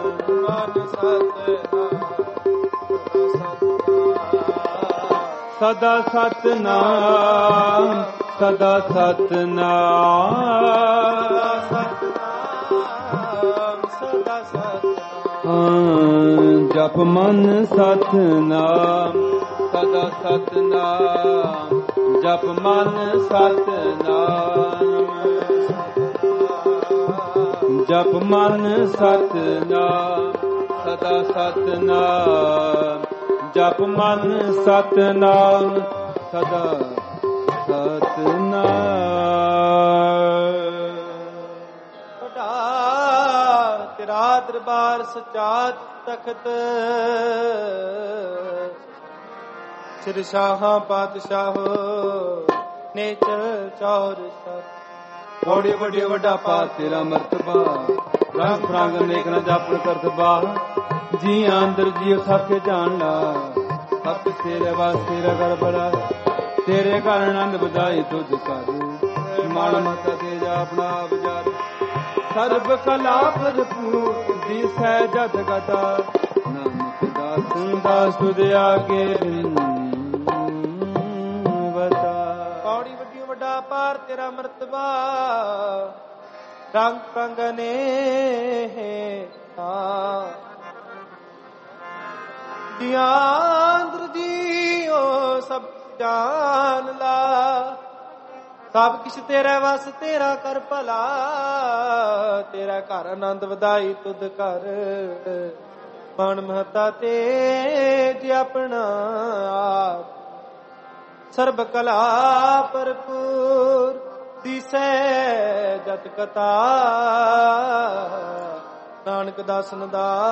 ਸਦਾ ਸਤਿਨਾਮ ਸਦਾ ਸਤਿਨਾਮ ਸਦਾ ਸਤਿਨਾਮ ਜਪ ਮਨ ਸਤਿਨਾਮ ਸਦਾ ਸਤਿਨਾਮ ਜਪ ਮਨ ਸਤਿਨਾਮ ਜਪ ਮਨ ਸਤਿਨਾਮ ਸਦਾ ਸਤਿਨਾਮ ਜਪ ਮਨ ਸਤਿਨਾਮ ਸਦਾ ਸਤਿਨਾਮ ਤੁਹਾਡਾ ਤੇਰਾ ਦਰਬਾਰ ਸਚਾ ਤਖਤ ਸਿਰ ਸ਼ਾਹਾਂ ਪਾਤਸ਼ਾਹੋ ਨੇਚਰ ਚੌਰ ਸਤ ਬੜੇ ਵੱਡੇ ਵੱਡਾ ਪਾ ਤੇਰਾ ਮਰਤਬਾ ਰੰਗ ਪ੍ਰਾਂਗ ਨੇਕ ਨਾ ਜਾਪਣ ਕਰਤਬਾ ਜੀ ਅੰਦਰ ਜੀ ਸਭ ਕੇ ਜਾਣ ਲਾ ਸਭ ਤੇਰੇ ਵਾਸਤੇ ਰਗੜ ਬੜਾ ਤੇਰੇ ਘਰ ਆਨੰਦ ਵਧਾਈ ਤੁਧ ਕਰ ਮਨ ਮਤ ਤੇ ਜਾ ਆਪਣਾ ਵਿਚਾਰ ਸਰਬ ਕਲਾ ਭਰਪੂਰ ਦੀ ਸਹਿਜਤ ਗਤਾ ਨਾਨਕ ਦਾਸ ਦਾਸ ਤੁਧ ਆਗੇ ਬਤਾ ਪੌੜੀ ਵੱਡੀ ਵੱਡਾ ਪਾਰ ਤੇਰਾ ਮਰਤਬਾ ਰੰਗ ਪੰਗ ਨੇ ਹਾਂ ਦਿਆਂਦਰ ਜੀਓ ਸਭ ਜਾਨ ਲਾ ਸਭ ਕਿਛ ਤੇਰੇ ਵਸ ਤੇਰਾ ਕਰ ਭਲਾ ਤੇਰਾ ਘਰ ਆਨੰਦ ਵਧਾਈ ਤੁਧ ਕਰ ਮਨ ਮਹਤਾ ਤੇਜ ਆਪਣਾ ਆਪ ਸਰਬ ਕਲਾ ਭਰਪੂਰ ਦਿਸੈ ਜਤ ਕਥਾ ਨਾਨਕ ਦਾਸਨ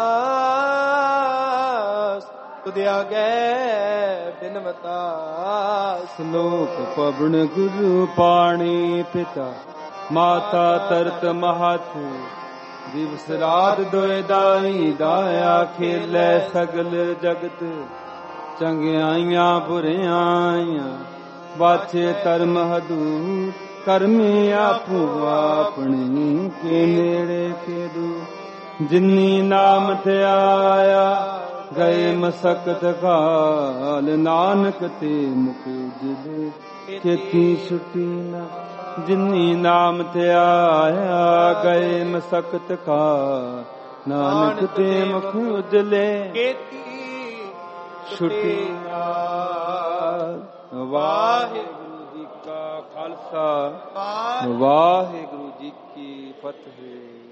ਦਾਸ ਤੁਧ ਆਗੇ ਬਿਨਵਤਾ ਸ਼ਲੋਕ ਪਵਨ ਗੁਰੂ ਪਾਣੀ ਪਿਤਾ ਮਾਤਾ ਤਰਤ ਮਹਤ ਦਿਵਸ ਰਾਤ ਦੋਇ ਦਾਈ ਦਾਇਆ ਖੇਲੇ ਸਗਲ ਜਗਤ ਚੰਗਿਆਈਆਂ ਬੁਰਿਆਈਆਂ ਬਾਛੇ ਧਰਮ ਹਦੂ ਕਰਮੀ ਆਪੂ ਆਪਣੀ ਕੇ ਨੇੜੇ ਕੇ ਦੂ ਜਿਨੀ ਨਾਮ ਧਿਆਇਆ ਗਏ ਮਸਕਤ ਘਾਲ ਨਾਨਕ ਤੇ ਮੁਖ ਜਿਲੇ ਚੇਤੀ ਛੁੱਟੀ ਨਾ ਜਿਨੀ ਨਾਮ ਧਿਆਇਆ ਗਏ ਮਸਕਤ ਘਾਲ ਨਾਨਕ ਤੇ ਮੁਖ ਉਜਲੇ ਕੇਤੀ ਛੁੱਟੀ ਨਾ ਵਾਹਿਗੁਰੂ ਜੀ ਕਾ ਖਾਲਸਾ ਵਾਹਿਗੁਰੂ ਵਾਹਿਗੁਰੂ ਜੀ ਕੀ ਫਤਿਹ।